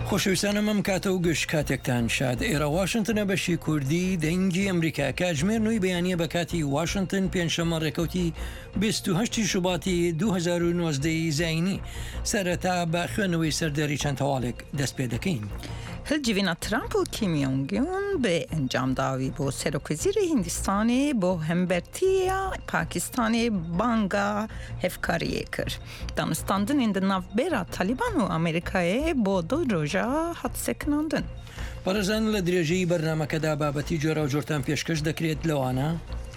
خۆشەویستانە مەم کاتە و گشت کاتێکتان شاد ئێرە واشنتنە بەشی کوردی دەنگی ئەمریکا کاتژمێر نووی بەیانیە بە کاتی واشنتن پێنجشەممە ڕێکەوتی 28 شوباتی 2019 زاینی سەرەتا بە خوێنەوەی سەردەری چەند هەواڵێک دەست پێ دەکەین. هەلجیڤینا ترامپ و کیم یۆنگ ئون بە ئەنجامداوی بۆ سەرۆکوەزیری هیندستانی بۆ هەمبەرتیە پاکستانی بانگا هەفکاریە کرد. دانستاندنین di navbera تالیبان و ئەمریکایە بۆ 2 ڕۆژە هەڵسەکراندن. بەڕێزان لە درێژەی بەرنامەکەدا بابەتی جۆرە و جۆرتان پێشکەش دەکرێت لەوانە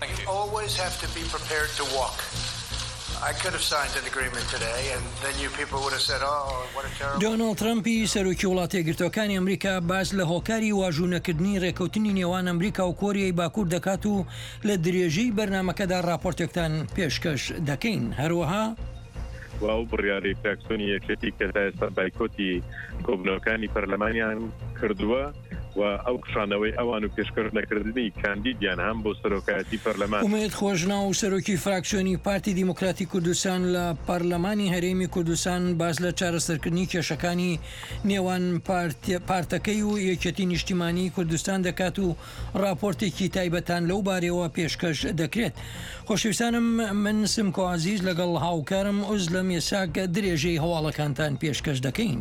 دۆناڵد ترامپی سەرۆکی وڵاتە یەکگرتووەکانی ئەمریکا باس لە هۆکاری واژوونەکردنی ڕێکەوتنی نێوان ئەمریکا و کۆریای باکوور دەکات و لە درێژەی بەرنامەکەدا راپۆرتێکتان پێشکەش دەکەین. هەروەها و بڕیاری فراکسیۆنی یەکێتی کە تا ئێستا بایکۆتی کۆبنەوەکانی پەرلەمانیان کردووە و ئەو کشانەوەی ئەوان و پێشکەش نەکردنی کاندیدیان هەم بۆ سەرۆکایەتی پەرلەمان. ئومێد خۆشنا و سەرۆکی فراکسیۆنی پارتی دیموکراتی کوردستان لە پەرلەمانی هەرێمی کوردستان باس لە چارەسەرکردنی کێشەکانی نێوان پارتەکەی و یەکێتی نیشتیمانی کوردستان دەکات و راپۆرتێکی تایبەتان لەو بارەوە پێشکەش دەکرێت. خۆشەویستانم من سمکۆ عەزیز لەگەڵ هاوکارم ئوز لە مێساک درێژەی هەواڵەکانتان پێشکەش دەکەین.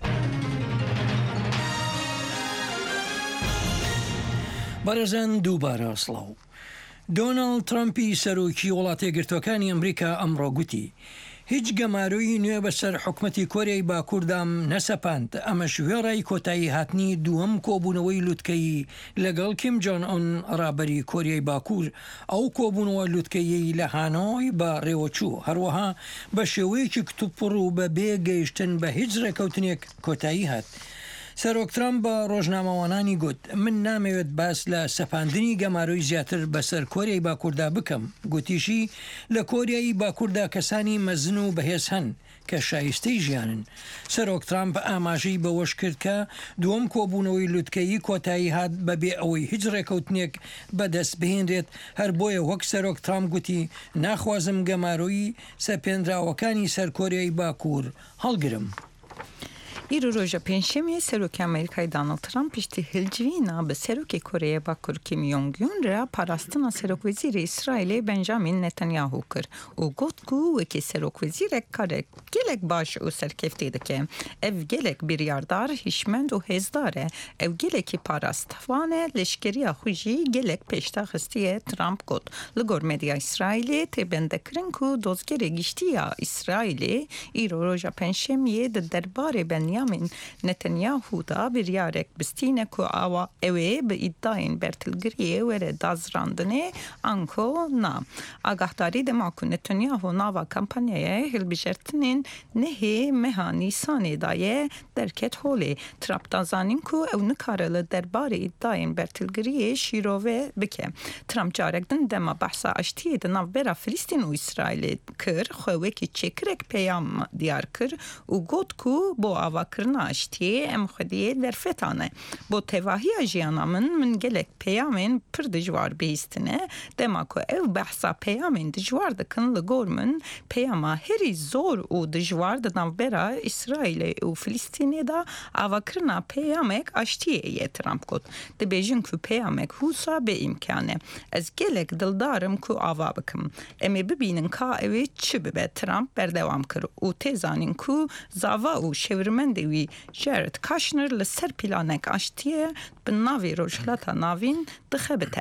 بەڕێزان دووبارە سڵاو. دۆناڵد ترامپی سەرۆکی وڵاتە یەکگرتووەکانی ئەمریکا ئەمڕۆ گوتی هیچ گەماروی نوێ بەسەر حکومەتی کۆریای باکووردام نەسەپاند. ئەمەش وێڕای کۆتایی هاتنی دووەم کۆبوونەوەی لووتکەی لەگەڵ کیم جۆن ئۆن ڕابەری کۆریای باکوور ئەو کۆبوونەوە لووتکەیی لە هانۆی بە ڕێوەچوو هەروەها بە شێوەیەکی کتوپڕ و بە بێگەیشتن بە هیچ ڕێکەوتنێک کۆتایی هات. سەرۆک ترامپ بە ڕۆژنامەوانانی گوت من نامەوێت باس لە سەپاندنی گەماروی زیاتر بەسەر کۆریای باکووردا بکەم. گوتیشی لە کۆریایی باکووردا کەسانی مەزن و بەهێز هەن کە شایستەی ژیانن. سەرۆک ترامپ ئاماژەی بەوەش کرد کە دووەم کۆبوونەوەی لووتکەیی کۆتایی هات بەبێ ئەوەی هیچ ڕێکەوتنێک بەدەست بهێنرێت. هەر بۆیە وەک سەرۆک ترامپ گوتی ناخوازم گەماروی سەپێنراوەکانی سەر کۆریای باکوور هەڵگرم. ئیرۆ ڕۆژە پێنجشەممە سەرۆکی ئەمریکای داناڵد ترامپ پشتی هەلجیڤینا بە سەرۆکی کۆرەیە باکوور کیم یۆنگ ئون را پاراستنا سەرۆکوەزیری ئیسرائیلê بەنجامین نەتەنیاهو کرد و گوت ku wekî serokvezîrek karek gelek baş û serkeftê dike. Ev gelek biryardar, hîşmend û hêzdar e. Ev gelekî parastvan e, leşkeriya xwe jî gelek pêştaxistiye Trump got. Li gor medya İsraîlê tê bendekirin ku dozgerê giştiya İsraîlê îro roja pênjşemiyê di derbarê Benjamin Netanyahu da biryarek bistîne ku awa ew ê bi îdayên bertilgiriyê were dazrandinê anko na. Agahdari dema ku Netanyahu nava kampanyaya hilbijertinên nehê meha Nîsanê da ye derket holê. Trump da zanîn ku ew nikare li derbarê îdayên bertilgiriyê şîrove bike. Trump carek din dema behsa aştiyê di navbera Filîstîn û İsraîlê kir xwe wekî çêkirek peyam diyar kir û got ku bo avakirina aştiyê em xwediyê derfetane. Bo tevahiya jiyana min gelek peyamên pir dijwar bihîstine dema ku ev behsa peyamên dijwar dikin li gor min peyama herî zor û dijwar di navbera İsraîlê û Filîstînê da avakirina peyamek aştiyê ye Trump got. Dibêjin ku peyamek hûsa bêîmkan e. Ez gelek dildarim ku ava bikim. Em ê bibînin ka ew ê çi bibe. Trump berdewam kir û tê zanîn ku zava û şevrimendê wî Jared Kushner li ser pîlanek aştiyê bi navê Rojhilata Navîn dixebite.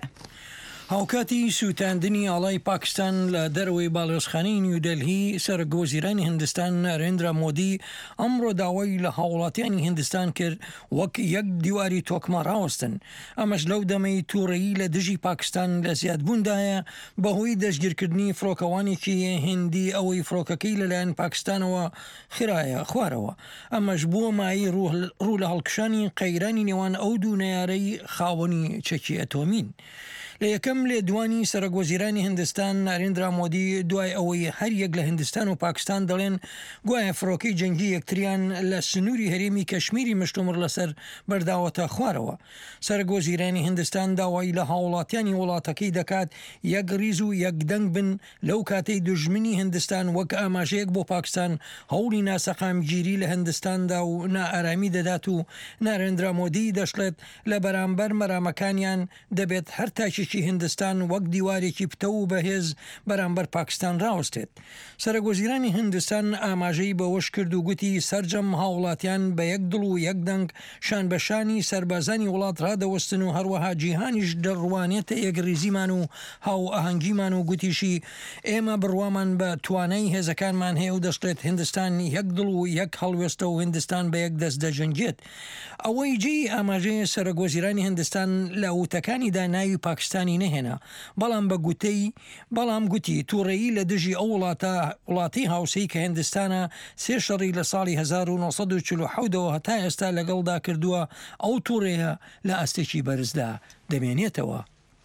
هاوکاتی سووتاندنی ئاڵای پاکستان لە دەرەوەی باڵێۆزخانەی نیودەلهی سەرۆکوەزیرانی هیندستان نارێندرا مۆدی ئەمڕۆ داوای لە هاوڵاتیانی هیندستان کرد وەک یەک دیواری تۆکمە ڕاوەستن. ئەمەش لەو دەمەی تووڕەیی لە دژی پاکستان لە زیادبووندایە بەهۆی دەستگیرکردنی فڕۆکەوانێکی هندی ئەوەی فڕۆکەکەی لەلایەن پاکستانەوە خێرایە خوارەوە. ئەمەش بووە مای ڕوو لە هەڵکشانی قەیرانی نێوان ئەو دوو نەیارەی خاوەنی چەکی ئەتۆمین. لە یەکەم لێدوانی سەرۆکوەزیرانی هندستان ناریندرا مۆدی دوای ئەوەی هەر یەک لە هندستان و پاکستان دەڵێن گوایە فڕۆکەی جەنگی یەکتریان لە سنووری هەرێمی کەشمیری مشتومڕ لەسەر بەرداوەتە خوارەوە. سەرۆکوەزیرانی هندستان داوای لە هاوڵاتیانی وڵاتەکەی دەکات یەک ڕیز و یەک دەنگ بن لەو کاتەی دوژمنی هندستان وەک ئاماژەیەک بۆ پاکستان هەوڵی ناسەقامگیری لە هندستاندا و نائارامی دەدات و ناریندرا مۆدی دەشڵێت لە بەرامبەر مەرامەکانیان دەبێت هەر تاکێکی هندستان وەک دیوارێکی پتە و بەهێز بەرامبەر پاکستان ڕاوەستێت. سەرۆکوەزیرانی هندستان ئاماژەی بەوەش کرد و گوتی سەرجەم هاوڵاتیان بە یەک دڵ و یەک دەنگ شان بەشانی سەربازانی وڵات ڕادەوەستن و هەروەها جیهانیش دەڕوانێتە یەکریزیمان و هاو ئاهەنگیمان و گوتیشی ئێمە بڕوامان بە توانای هێزەکانمان هەیە و دەشتێت هندستان یەک دڵ و یەک هەڵوێستە و هندستان بە یەک دەست دەجەنگێت. ئەوەی جێی ئاماژەیە سەرۆکوەزیرانی هندستان لە وتەکانیدا ناوی پاکستانی نەهێنا، بەڵام گوتی تووڕێیی لە دژی ئەو وڵاتی هاوسەی کە هندستانە سێ شەڕی لە ساڵی 1947ەوە هەتا ئێستا لەگەڵدا کردووە ئەو تووڕێیە لە ئەستێکی بەرزدا دەمێنێتەوە.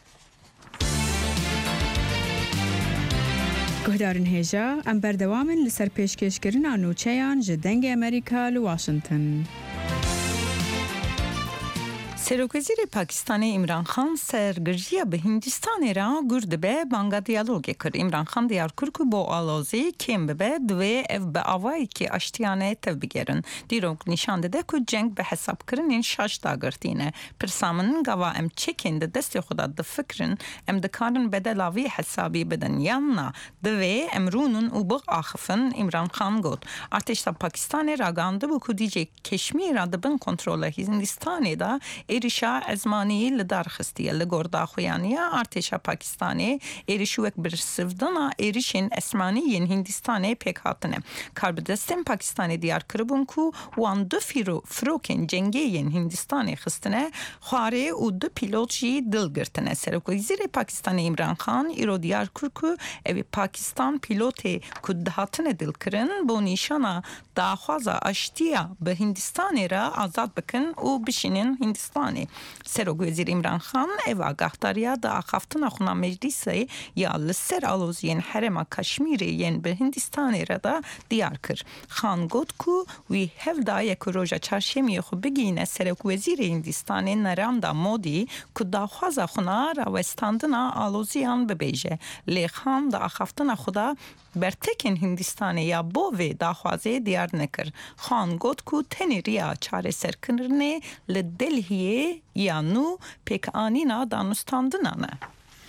گهدارن هێژە ئەم بەردەوامن لەسەر پێشکەشکردنا نوچەیان ji dengê Amerîka li Washington. سەرۆکوەزیری پاکستانی ئیمران خان سەرگرژیە بە هیندستانê را gur dibe banga diyalogê kir. İmran Xan diyar kir ku bo alozî kêm bibe divê ev bi avayekî aştiyanê tev bigerin. Dîrok nîşan dide ku ceng bi hesabkirinên şaş dagirtîne. Pirsa min gava em çekên di destê xwe de difikirin em dikarin bedela vê hesabî bidin yan na divê em rûnin û biaxifin. İmran Xan got. Artêşa Pakistanê ragihandibû ku dîcê Keşmîra dibin kontrola Hindistanê da êrişa ezmanî li darxistiye li gor daxuyaniya Artêşa Pakistanê êrişî wek birsivdana êrişên esmanî yên Hindistanê pêk hatine. Karbidestên Pakistanê diyar kiribûn ku wan du firokên cengê yên Hindistanê xistine xwarê û du pîlot jî dil girtine. Serokvezîrê Pakistanê İmran Xan îro diyar kir ku evê Pakistan pîlotê ku dihatine dilkirin bo nîşana daxwaza aştiya bi Hindistanê re azad bikin û bişînin Hindistanê. Serokvezîr İmran Xan ev agahtariya da axaftina xuna meclisê ya li ser aloziyên herêma Kaşmîrê yên bi Hindistanê re da diyar kir. Xan got ku wî hev daye ku roja çarşemiyê xwe bigîne Serokvezîrê Hindistanê Narendra Modi ku daxwaza xuna rawestandina aloziyan bibêje. Lê Xan da axaftina xwe da bertekên Hindistanê ya bo vê daxwazê diyar nekir. Xan got ku tenê riya çareserkirinê li Delhiyê ya nû pêkanîna danûstandinan e.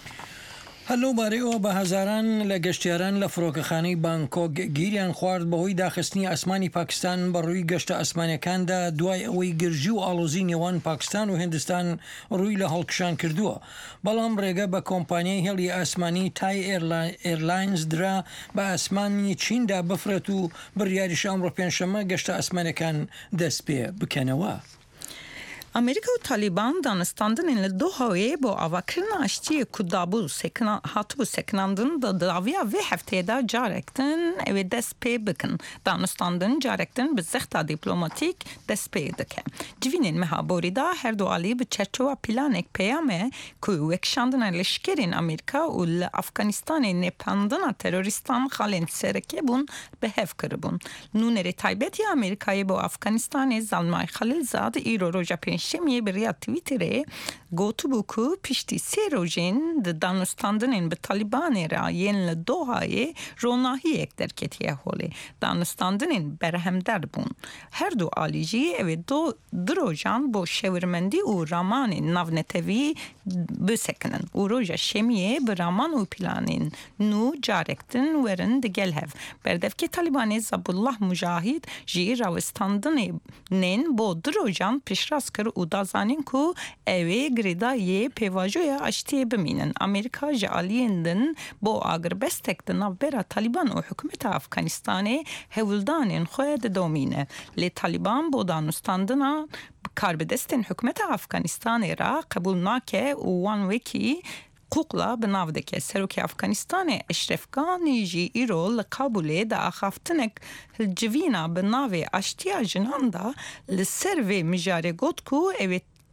هەلوبارەیەوە بە هەزاران لە گەشتیاران لە فڕۆکەخانەی بانکۆک گیریان خوارد بەهۆی داخستنی ئاسمانی پاکستان بەڕووی گەشتە ئەسمانیەکاندا دوای ئەوەی گرژی و ئاڵۆزی نێوان پاکستان و هندستان ڕووی لە هەڵکشان کردووە. بەڵام ڕێگە بە کۆمپانیای هێڵی ئاسمانی تای ئێرلاینز درا بە ئاسمانی چیندا بفرێت و بڕیاریش ئەمڕۆ پێنجشەممە گەشتە ئەسمانەکان دەست پێ بکەنەوە. Amerika û Taliban danistandinên li Dohayê bo avakirina aştiyê ku hatibû sekinandin da daviya vê hefteyê da carektin ew ê dest pê bikin. Danistandin carektin bi zexta dîplomatîk dest pê dike. Civînên meha borî da her du alî bi çerçeva planek peyame ku wekişandina leşkerên Amerîka û li Afganistanê nêpandina terorîstan xalên serekebûn bi hev kiribûn. Nûnerê taybetiya Amerîkayê bo Afganistanê Zalmay Xalilzad îro roja pênjşemiyê bi riya Twitterê gotibû ku piştî sê rojên di danûstandinên bi Talibanê re yên li Dohayê ronahiyek derketiye holê. Danûstandinên berhemdar bûn. Her du alî jî ev ê du rojan bo şewirmendî û ramanên navnetevî bisekinin û roja şemiyê bi raman û planên nû carektin werin digel hev. Berdevkê Talibanê Zabullah Mujahid jî rawestandinên bo du rojan piştrast kir û da zanîn ku ew ê girêdayê pêvajoya aştiyê bimînin. Amerîka ji aliyên din bo agirbestek di navbera Taliban û hikûmeta Afganistanê hewildanên xwe didomîne. Lê Taliban bo danûstandina karbidestên hikûmeta Afganistanê ra qebûl nake û wan wekî Qukla bi nav dike. Serokê Afganistanê Eşref Ganî jî îro li Kabûlê da axaftinek hilcivîna bi navê aştiya jinan da li ser vê mijarê got ku ew ê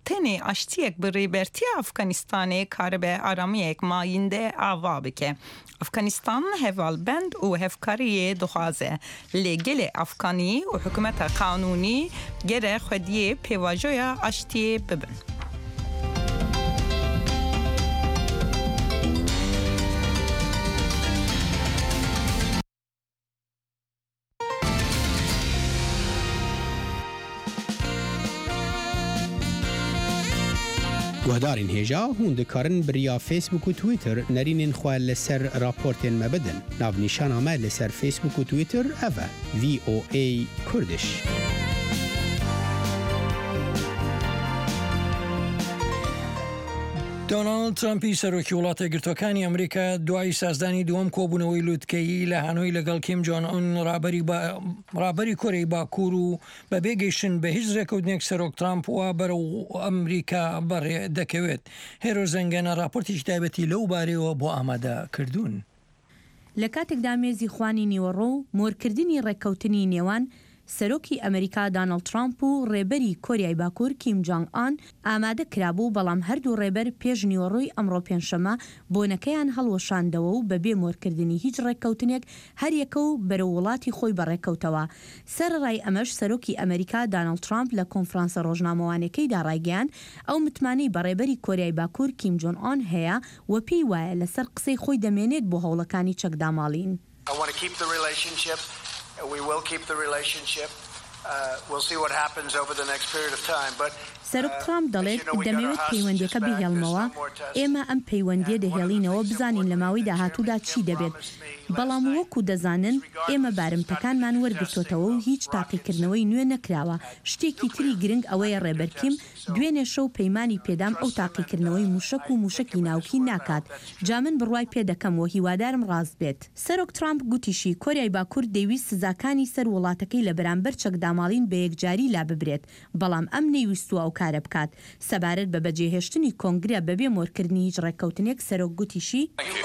هەڵبژارتنê aştiyek bi rêbertiya Efganistanê karibe aramiyek mayînde ava bike. Efganistan hevalbend û hevkariyê dixwaze lê gelê Efkanî û hikûmeta qanûnî gere xwediyê pêvajoya aştiyê bibin. گهدارین هێژا هون دikarin biriya Facebook û Twitter nerînên xwe li ser raportên me bidin. Navnîşana me li ser Facebook û Twitter ev e VOA Kurdiş. دۆناڵد ترامپی سەرۆکی وڵاتە گرتوەکانی ئەمریکا دوای سازدانی دووەم کۆبوونەوەی لووتکەیی لە هانۆی لەگەڵ کیم جۆن ئۆن ڕابەری کۆرەی باکوور و بە بێگەیشتن بە هیچ ڕێکەوتنێک سەرۆک ترامپ وا بەرەو ئەمریکا بەڕێ دەکەوێت. هێرۆ زەنگەنە راپۆرتێکی تایبەتی لەو بارەوە بۆ ئامادە کردوون. لە کاتێکدا مێزی خوانی نیوەڕۆ و مۆرکردنی ڕێککەوتنی نێوان سەرۆکی ئەمریکا دانەڵد ترامپ و ڕێبەری کۆریای باکوور کیم جۆنگ ئان ئامادە کرابوو، بەڵام هەردوو ڕێبەر پێش نیوەڕۆی ئەمڕۆ پێنجشەمە بۆنەکەیان هەڵوەشاندەوە و بەبێ مۆرکردنی هیچ ڕێککەوتنێک هەریەکە و بەرەو وڵاتی خۆی بەڕێکەوتەوە. سەرڕای ئەمەش سەرۆکی ئەمریکا دانەڵد ترامپ لە کۆنفرانسە ڕۆژنامەوانەکەیدا ڕایگەیاند ئەو متمانەی بە ڕێبەری کۆریای باکوور کیم جۆن ئۆن هەیە و پێی وایە لەسەر قسەی خۆی دەمێنێت بۆ هەوڵەکانی چەکداماڵین. We will keep the relationship. We'll see what happens over the next period of time. But سەرۆک ترامپ دەڵێت دەمەوێت پەیوەندیەکە بهێڵمەوە، ئێمە ئەم پەیوەندیە دەهێڵینەوە بزانین لە ماوەی داهاتوودا چی دەبێت. بەڵام وەکو دەزانن ئێمە بارمتەکانمان وەرگرتوتەوە و هیچ تاقیکردنەوەی نوێ نەکراوە. شتێکی تری گرنگ ئەوەیە ڕێبەرکیم دوێنێ شەو پەیمانی پێدام ئەو تاقیکردنەوەی موشک و موشکی ناوکی ناکات. جا من بڕوای پێدەکەمەوە هیوادارم ڕاست بێت. سەرۆک ترامپ گوتیشی کۆریای باکوور دەیویست سزاکانی سەر وڵاتەکەی لە بەرامبەر چەکداماڵین بە یەکجاری لا ببرێت، بەڵام ئەم نەیویستووە ئەو کارە بکات. سەبارەت بە بەجێهێشتنی کۆنگرە بەبێ مۆرکردنی هیچ ڕێککەوتنێک سەرۆک گوتیشی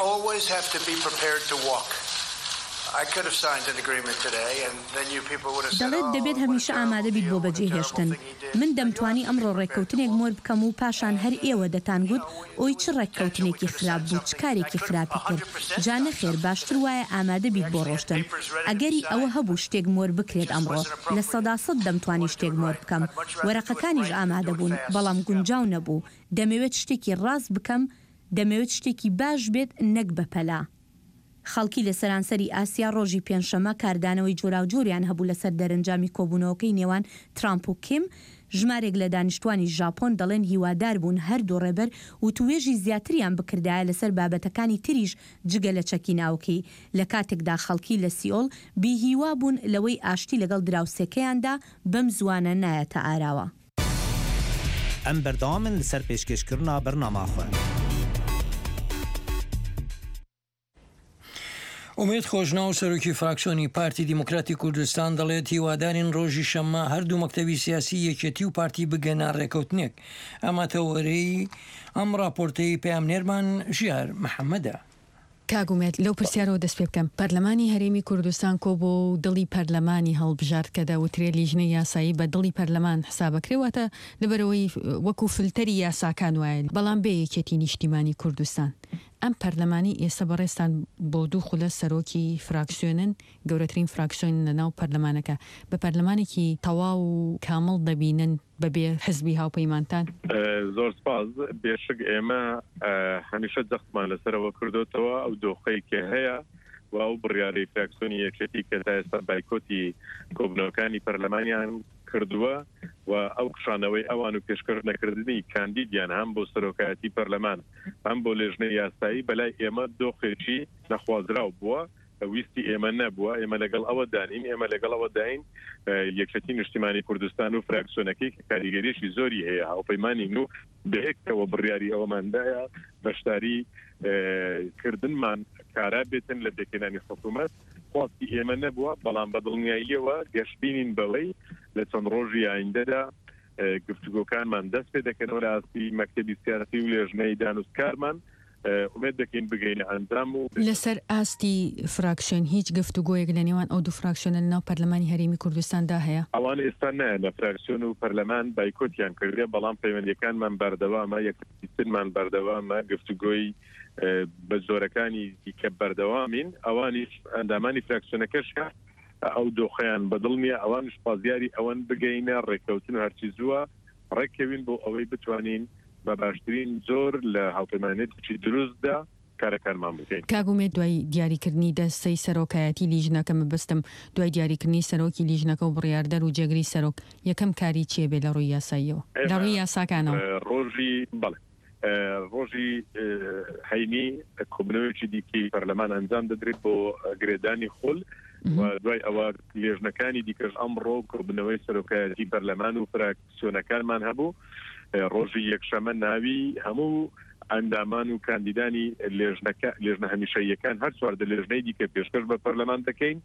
دەڵێت دەبێت هەمیشە ئامادە بیت بۆ بەجێهێشتن. من دەمتوانی ئەمڕۆ ڕێککەوتنێک مۆر بکەم و پاشان هەر ئێوە دەتانگوت ئۆی چ ڕێککەوتنێکی خراپ بوو، چ کارێکی خراپی کرد. جا نەخێر باشتر وایە ئامادە بیت بۆ ڕۆشتن. ئەگەری ئەوە هەبوو شتێک مۆر بکرێت ئەمڕۆ لە 100% دەمتوانی شتێک مۆر بکەم. وەرەقەکانیش ئامادە بوون، بەڵام گونجاو نەبوو. دەمەوێت شتێکی ڕاست بکەم، دەمەوێت شتێکی باش بێت نەک بەپەلا. خەڵکی لە سەرانسەری ئاسیا ڕۆژی پێنجشەمە کاردانەوەی جۆراوجۆریان هەبوو لەسەر دەرەنجامی کۆبوونەوەکەی نێوان ترامپ و کیم. ژمارێک لە دانیشتوانی ژاپۆن دەڵێن هیوادار بوون هەردوو ڕێبەر و توێژی زیاتریان بکردایە لەسەر بابەتەکانی تریش جگە لە چەکی ناوکی. لە کاتێکدا خەڵکی لە سیئۆڵ بیهیوا بوون لەوەی ئاشتی لەگەڵ دراوسێکەیاندا بەم زوانە نایەتە ئاراوە. ئەم بەردەوامن لەسەر پێشکەشکردنا بەرنامەخۆ. ئومێد خۆشناو سەرۆکی فراکسیۆنی پارتی دیموکراتی کوردستان دەڵێت هیوادارین ڕۆژی شەممە هەردوو مەکتەبی سیاسی یەکێتی و پارتی بگەنە ڕێکەوتنێک. ئەمە تەوەرەی ئەم راپۆرتەی پەیامنێرمان ژیار محەممەدە. کاگومێت لەو پرسیارەوە دەست پێ بکەم. پەرلەمانی هەرێمی کوردستان کۆ بۆ دڵی پەرلەمانی هەڵبژارد کە داوترێ لیژنەی یاسایی بە دڵی پەرلەمان حسابەکرێواتە لەبەرەوەی وەکو فلتەری یاساکان وایە، بەڵام بێ یەکێتی نیشتیمانی کوردستان. ئەم پەرلەمانی ئێستا بەڕێستان بۆ دوو خولە سەرۆکی فراکسیۆنن، گەورەترین فراکسیۆن لەناو پەرلەمانەکە. بە پەرلەمانێکی تەواو و کامڵ دەبینن بەبێ حزبی هاوپەیمانتان؟ زۆر سپاس. بێشک ئێمە هەمیشە دەختمان لەسەرەوە کردوتەوە ئەو دۆخەی کە هەیە و ئەو بڕیارەی فراکسیۆنی یەکێتی کە تا ئێستا بایکۆتی کۆبنەوەکانی پەرلەمانیان کردووە و ئەو قشانەوەی ئەوان و پێشکردنەکردنی کاندیدیان هەم بۆ سەرۆکایەتی پەرلەمان هەم بۆ لێژنەی یاسایی بەلای ئێمە دۆخێکی نەخوازراو بووە، ویستی ئێمە نەبووە. ئێمە لەگەڵ ئەوە دانین، ئێمە لەگەڵ ئەوە داین یەکێتی نیشتیمانی کوردستان و فراکسیۆنەکەی کە کاریگەریشی زۆری هەیە هاوپەیمانین و بەیەکەوە بڕیاری ئەوەماندایە بەشداری کردنمان کارا بێتن لە دەکێنانی حکوومەت. خواستی ئێمە نەبووە، بەڵام بە دڵنیاییەوە گەشتبینین بەوەی لە چەند ڕۆژی ئایندەدا گفتوگۆکانمان دەست پێ دەکەنەوە لە ئاستی مەکتەبی سیاسی و لێژنەی دانوستکارمان امید دەکەین بگەینە ئەنجام و لەسەر ئاستی فراکسیۆن هیچ گفتوگۆیەک لە نێوان ئەو دوو فراکسیۆنە لەناو پەرلەمانی هەرێمی کوردستاندا هەیە؟ ئەوان ئێستا نایە لە فراکسیۆن و پەرلەمان بایکۆتیان کردێ، بەڵام پەیوەندیەکانمان بەردەوامە، یەکترمان بەردەوامە، گفتوگۆی بە زۆرەکانی دیکە بەردەوامین. ئەوانیش ئەندامانی فراکسیۆنەکەش ئەو دۆخەیان بەدڵ نیە، ئەوانش پازیاری ئەوەن بگەینە ڕێککەوتن و هەرچی زووە ڕێککەوین بۆ ئەوەی بتوانین بە باشترین زۆر لە هاوپەیمانێتی دروستدا کارەکانمان بکەین. کاگومێت دوای دیاریکردنی دەستەی سەرۆکایەتی لیژنەکە مەبەستم دوای دیاریکردنی سەرۆکی لیژنەکە و بڕیاردەر و جێگری سەرۆک یەکەم کاری چیە بێ لە ڕووی یاساییەوە لە ڕووی یاساکانەوە؟ ڕۆژی هەینی کۆبنەوەیەکی دیکەی پەرلەمان ئەنجام دەدرێت بۆ گرێدانی خۆل و دوای ئەوە لێژنەکانی دیکەش ئەمڕۆ کۆبنەوەی سەرۆکایەتی پەرلەمان و فراکسیۆنەکانمان هەبوو. ڕۆژی یەکشەمە ناوی هەموو ئەندامان و کاندیدانی لێژنە هەمیشەییەکان هەر چواردە لێژنەی دیکە پێشکەش بە پەرلەمان دەکەین.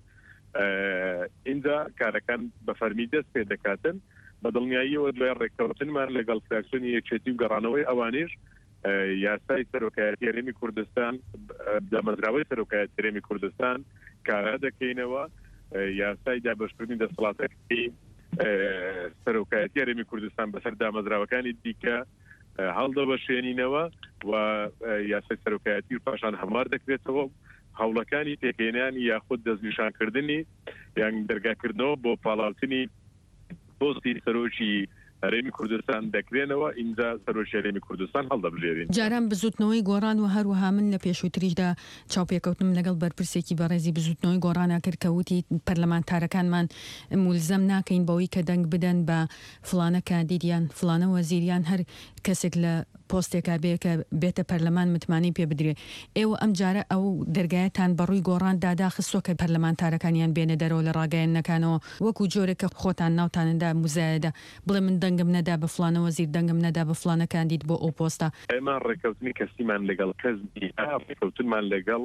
اینجا کارەکان بە فەرمی دەست پێ دەکاتن بە دڵنیاییەوە دوای ڕێککەوتنمان لەگەڵ فراکسیۆنی یەکێتی و گەڕانەوەی ئەوانیش یاسای سەرۆکایەتی هەرێمی کوردستان دامەزراوەی سەرۆکایەتی هەرێمی کوردستان کارا دەکەینەوە، یاسای دابەشکردنی دەسەڵاتەکەی سەرۆکایەتی هەرێمی کوردستان بەسەر دامەزراوەکانی دیکە هەڵدەبەشێنینەوە و یاسای سەرۆکایەتی و پاشان هەموار دەکرێتەوە. هەوڵەکانی تێکێنان یاخود دەستنیشانکردنی یان دەرگاکردنەوە بۆ پاڵاوتنی پۆستی سەرۆکی هەرێمی کوردستان دەکرێنەوە، اینجا سەرۆکی هەرێمی کوردستان هەڵدەبژێرین. جاران بزوتنەوەی گۆڕان و هەروەها من لە پێشووتریشدا چاوپێکەوتنم لەگەڵ بەرپرسێکی بەڕێزی بزوتنەوەی گۆڕانە کرد کە وتی پەرلەمانتارەکانمان مولزەم ناکەین بەوەی کە دەنگ بدەن بە فلانە کاندیدیان فلانە وەزیریان هەر کەسێک لە پۆستێکا بێ کە بێتە پەرلەمان متمانەی پێ بدرێ. ئێوە ئەم جارە ئەو دەرگایەتان بەڕووی گۆڕان داداخستۆ کە پەرلەمانتارەکانیان بێنە دەرەوە لە ڕاگەیەنەکانەوە وەکو جۆرێک کە خۆتان ناوتاندا موزایەدا بڵێ من دەنگم نەدا بە فلانە وەزیر دەنگم نەدا بە فلانە کاندید بۆ ئەو پۆستە. ئێمە ڕێککەوتنی کەسیمان لەگەڵ کەس ڕێککەوتنمان لەگەڵ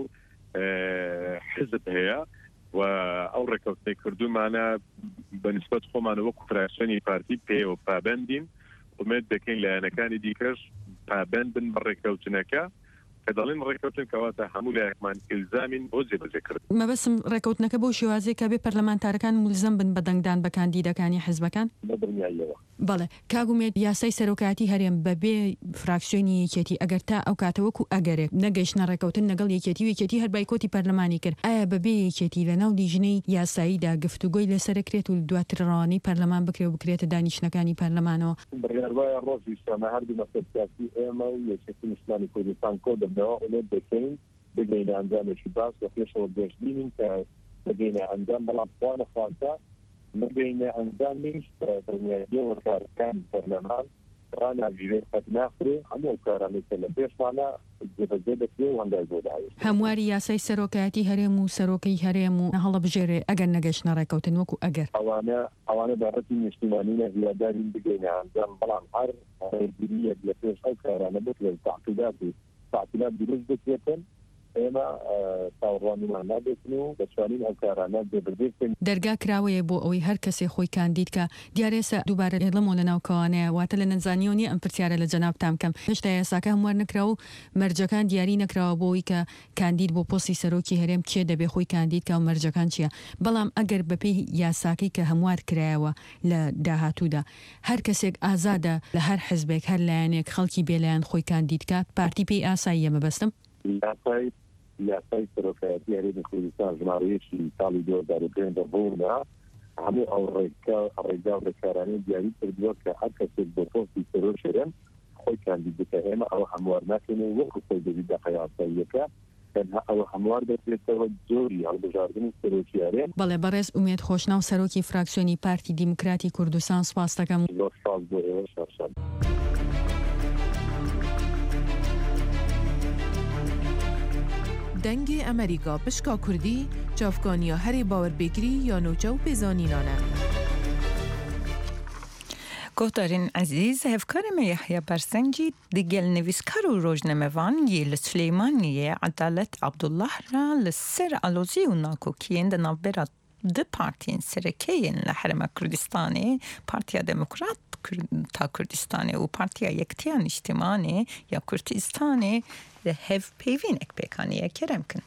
حزب هەیە و ئەو ڕێککەوتنی کردومانە بەنسبەت خۆمان وەکو فراکسیۆنی پارتی پێوە پابەندین. ئومێد دەکەین لایەنەکانی دیکەش پابەند بن بە ڕێککەوتنەکە کە دەڵێن ڕێککەوتن کەواتە هەموو لایەکمان ئیلزامین بۆ جێبەجێکرد. مەبەسم ڕێککەوتنەکە بۆ شێوازەیە کە بێ پەرلەمانتارەکان مولزەم بن بە دەنگدان بە کاندیدەکانی حزبەکان بەدڵنیاییەوە. بەڵێ کاگومێت یاسای سەرۆکایەتی هەرێم بەبێ فراکسیۆنی یەکێتی ئەگەر تا ئەو کاتەوەکو ئەگەرێک نەگەیشتە ڕێککەوتن لەگەڵ یەکێتی و یەکێتی هەر بایکۆتی پەرلەمانی کرد ئایا بەبێ یەکێتی لەناو لیژنەی یاساییدا گفتوگۆی لەسەرکرێت و دواتر ڕەوانەی پەرلەمان بکرێ و بکرێتە دانیشتەکانی پەرلەمانەوە؟ بڕیاروایە ڕۆژی شەمە هەردوو مەسەد سیاسی ئێمە و یەکێتی نیشتمانی کوردستان کۆ دەبنەوە ئومێد دەکەین بگەینە ئەنجامێکی باش و پێشەوە گەشتبینین کە بگەینە ئەنجام، بەڵام خوا نەخواتە بگەینە ئەنجامیش دڵنیاییەوە کارەکان پەرلەمان ڕاناگیرێت قەت ناخرێ هەموو کارانێکە لە پێشمانە جێبەجێ دەکرێ و هەندای بۆ داوێت. هەمواری یاسای سەرۆکایەتی هەرێم و سەرۆکەی هەرێم و هەڵەبژێرێ ئەگەر نەگەیشتە ڕێککەوتن وەکو ئەگەر ئەوانە بابەتی نیشتیمانیە هیوادارین بگەینە ئەنجام، بەڵام هەر ڕێگیریەک لە پێش ئەو کارانە بکرێت تعقیدات دروست بکرێتن ئێمە تاوەڕوانیمان نابێتن و دەتوانین ئەو کارانە جێبەجێ دەرگا کراوەیە بۆ ئەوەی هەر کەسێ خۆی کاندید کە دیارێسە دووبارە لەمەوە لەناو کەوانەیە واتە لە نەنزانیۆنی ئەم پرسیارە لە جەنابتان بکەم هێشتا یاساکە هەموار نەکراوە و مەرجەکان دیاری نەکراوە بۆەوەی کە کاندید بۆ پۆستی سەرۆکی هەرێم کێ دەبێ خۆی کاندید کە و مەرجەکان چییە. بەڵام ئەگەر بەپێی یاساکەی کە هەموار کرایەوە لە داهاتوودا هەر کەسێک ئازادە لە هەر حزبێک هەر لایەنێک خەڵکی بێلایەن خۆی کاندید کات پارتی پێی ئاساییە مەبەستم یاسای سەرۆکایەتی هەرێمی کوردستان ژمارەیەکی ساڵی 2005 دەبوونا هەموو ئەو ڕێگا و ڕێکارانەی دیاری کردووە کە هەر کەسێک بۆ پۆستی سەرۆکی هەرێم خۆی کاندید بکە. ئێمە ئەوە هەموار ناکەین وەکو خۆی دەبێت دەقە یاساییەکە ئەوە هەموار دەکرێتەوە جۆری هەڵبژاردننی سەرۆکی هەرێم. بەڵێ بەڕێز ئومێد خۆشناو سەرۆکی فراکسیۆنی پارتی دیموکراتی کوردستان سپاس دەکەم. زۆر سپاس بۆ ئێوە شەرشەد. دەنگی ئەمریکا پشکا کوردی چاوکانیا هەرێ باوەربێگری یا نوچە و پێزانینانە. گۆدارین عزیز هەفکارێمە یەحیا بەرسەنگی دیگەل نویسکار و ڕۆژنەمەوان یê li Silêmaniyê Edalet Abdullah ra li ser alozî û nakokiyên di navbera دو پارتین سرکین لحرم کردستانه پارتیا دموکرات تا کردستانه و پارتیا یکتیان اجتماعی یا کردستانه هف پیوین اک بکانی کرم کن.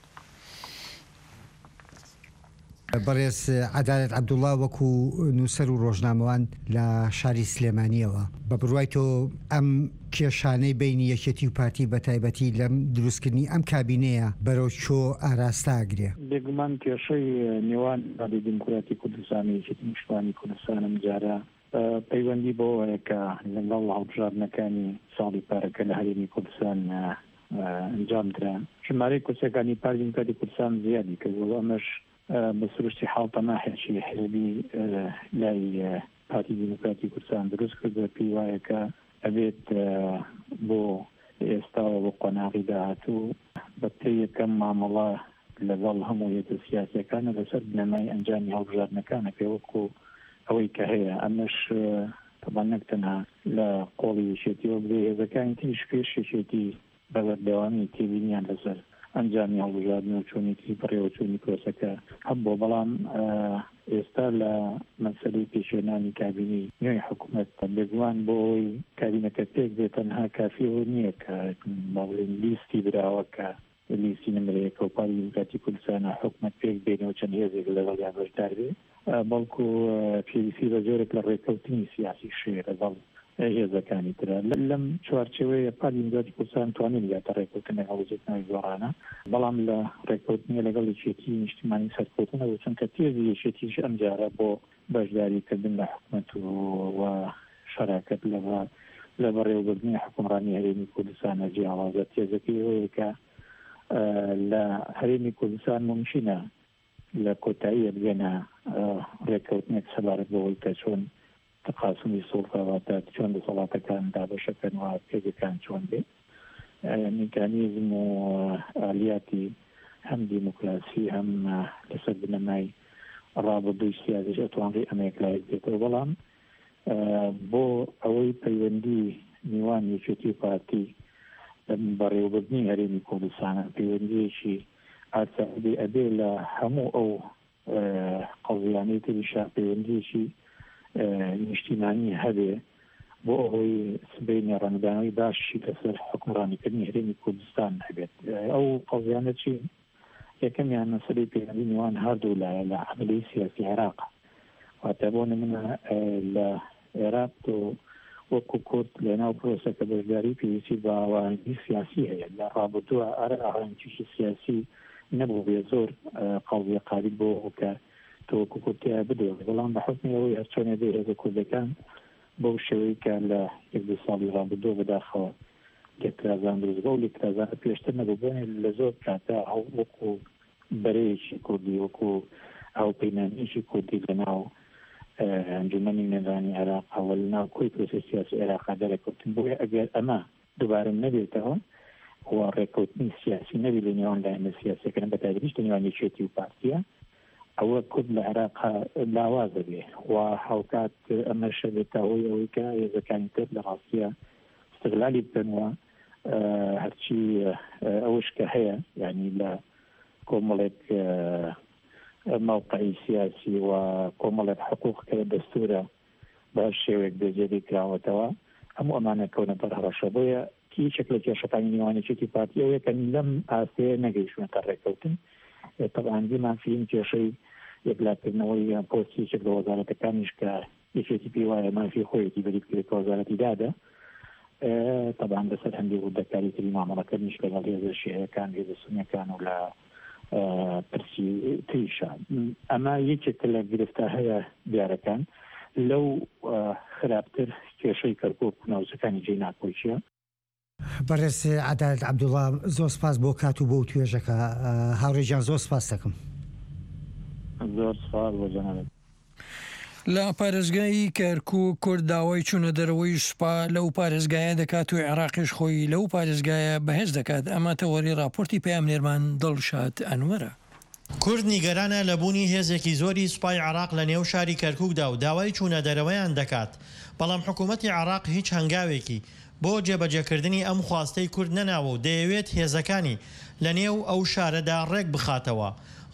بەڕێز عەدالەت عەبدوڵڵا وەکو نووسەر و ڕۆژنامەوان لە شاری سلێمانیەوە بە بڕوای تۆ ئەم کێشانەی بینی یەکێتی و پارتی بە تایبەتی لەم دروستکردنی ئەم کابینەیە بەرەو چۆ ئاراستە ئاگرێ. بێگومان کێشەی نێوان ڕادی دیموکراتی کوردستانی یەکێتی نیشتوانی کوردستانم جارە پەیوەندی بەوەیە کە لەگەڵ هەڵبژاردنەکانی ساڵی پارەکە لە هەرێمی کوردستان ئەنجام درا ژمارەی کورسەکانی پارتی دیموکراتی کوردستان زیادی کردووە ئەمەش بەسروشتی حاڵتە ناحێکی حزبی لای پارتی دیموکراتی کوردستان دروست کردووە پێی وایە کە ئەبێت بۆ ئێستاوە بۆ قۆناغی داهاتوو بە پێی یەکەم مامەڵە لەگەڵ هەموو یەکە سیاسیەکانە لەسەر بنەمای ئەنجامی هەڵبژاردنەکانە پێوەکو ئەوەی کە هەیە ئەمەش طبعا نەک تەنها لە قۆڵی یەکێتیەوە بێ هێزەکانی تریش پێش یەکێتی بەبەردەوامی تێبینیان لەسەر ئەنجامی هەڵبژاردن و چۆنێتی بەڕێوەچوونی پرۆسەکە هەبووە بەڵام ئێستا لە مەسەلەی پێشێنانی کابینی نوێی حکوومەت بێگومان بۆ ئەوەی کابینەکە پێک بێت تەنها کافیەوە نییە کە باڵێن لیستی براوە کە لیستی نمرەیەکە و پارتی دیموکراتی کوردستانە حکوومەت پێک بێنەوە چەند هێزێک لەگەڵ یان بەشدار بێ بەڵکو پێویستی بە زۆرێک لە ڕێکەوتنی سیاسی شێ لەگەڵ هێزەکانی ترە لەم چوارچێوەیە پارتی دیموکراتی کوردستان توانین یاتە ڕێکەوتنی هەڵبژێردنەوەی گۆڕانە بەڵام لە ڕێکەوتنی لەگەڵ یەکێتی نیشتیمانی سەرکەوتنەوە چونکە تێزی یەکێتیش ئەم جارە بۆ بەشداریکردن لە حکوومەت و شەراکەت لە بەڕێوەبردننی حکومڕانی هەرێمی کوردستانە جیاوازە تێزەکەی ئەوەیە کە لە هەرێمی کوردستان ممکنە لە کۆتاییە بگەنە ڕێکەوتنێک سەبارەت بەوەی کە چۆن تقاسمی سوڵتاواتە چۆن دەسەڵاتەکان دابەشەکەن و پێگەکان چۆن بێ میکانیزم و ئالیاتی هەم دیموکراسی هەم لەسەر بنەمای ڕابردووی سیاسیش ئەتوانڕی ئەمێک لایەک بێتەوە بەڵام بۆ ئەوەی پەیوەندی میوان یەکێتی پارتی بەڕێوەبردننی هەرێمی کوردستانە پەیوەندیەکی ئاسایی ئەبێ لە هەموو ئەو قەڵزیانەی تریشا پەیوەندیەکی نیشتیمانی هەبێ بۆ ئەوەی سبەینی ڕەنگدانەوەی باشی لەسەر حکومڕانیکردنی هەرێمی کوردستان هەبێت ئەو قەڵزیانە چی یەکەمیان مەسەلەی پەیوەندی میوان هەردوو لە عەمەلەی سیاسی عێراق واتە بۆ نمونە لە عێراق وەکو کورد لەناو پرۆسەکە بەشداری پێویستی بە ئاوانگی سیاسی هەیە لە ڕابردووە ئاهەنگیی سیاسی نەبوو بێ زۆر قەڵزیە قاریب بۆ کە تۆکو کورتیا بدۆ بەڵام بە حکمی ئەوەی هەرچۆنێ دێ هێزە کوردەکان بەو شێوەی کە لە یەک دو ساڵی ڕابردووە بەداخەوە لێکرازان دروست بە و لێکرازانە پێشتر نەبوو بۆنێ لە زۆر کاتا وەکو بەرەیەکی کوردی وەکو هاوپەیمانیەکی کوردی لەناو ئەنجومەنی نێرانی عێراق ئەوە لەناو کۆی پرۆسەی سیاسی عێراقا دەرەکەوتن بۆیە ئەگەر ئەمە دووبارە نەبێتەوە و ڕێکەوتنی سیاسی نەبی لە نێوان لایەنە سیاسیەکەن بەتایبەتیش لە نێوان یەکێتی و پارتیە ئەوە کورد لە عێراق لاوازە بێ و هاوکات ئەمەشە بێتە هۆی ئەوەی کە هێزەکانی تر لە ڕاستیە استغلالی بکەنەوە هەرچی ئەوش کە هەیە یعنی لە کۆمەڵێک موقعی سیاسی و کۆمەڵێک حقوق کە دەستورە بە شێوەیەک دەجێری کراوەتەوە هەموو ئەمانە کەونە بەرهەڕەشە بۆیە هیچێک لە کێشەکانی نێوانێکی پارتی ئەوەیە کە لەم ئاستەیە نەگەیشتونەتە ڕێکەوتن طبعا دیمان فیم یەکلاکردنەوەی پۆستێک لە وەزارەتەکانیش کە یەکێتی پێی وایە مافی خۆیەتی بەری بکرێت کە وەزارەتی دادا طبعا لەسەر هەندێک ڕوودەکاری تری مامەڵەکەنیش لەگەڵ هێزە شیعەکان هێزە سونیەکان و لە پرسی تریشە ئەمە یەکێک لە گرفتە هەیە دیارەکان لەو خراپتر کێشەی کەرکووک ناوچەکانی جێی ناکۆچیە. بەڕێز عەدالەت عەبدوڵڵا زۆر سپاس بۆ کات و بۆ توێژەکە هاوڕێجان زۆر سپاس دەکەم. زۆر سپاس بۆ جەنابەت. لە پارێزگای کەرکووک کورد داوای چوونە دەرەوەی سوپا لەو پارێزگایە دەکات و عێراقیش خۆی لەو پارێزگایە بەهێز دەکات ئەمە تەوەری راپۆرتی پەیامنێرمان دڵشاد ئەنوەرە. کورد نیگەرانە لەبوونی هێزێکی زۆری سوپای عێراق لە نێو شاری کەرکووکدا و داوای چوونە دەرەوەیان دەکات بەڵام حکوومەتی عێراق هیچ هەنگاوێکی بۆ جێبەجێکردنی ئەم خواستەی کورد نەناوە و دەیەوێت هێزەکانی لە نێو ئەو شارەدا ڕێک بخاتەوە.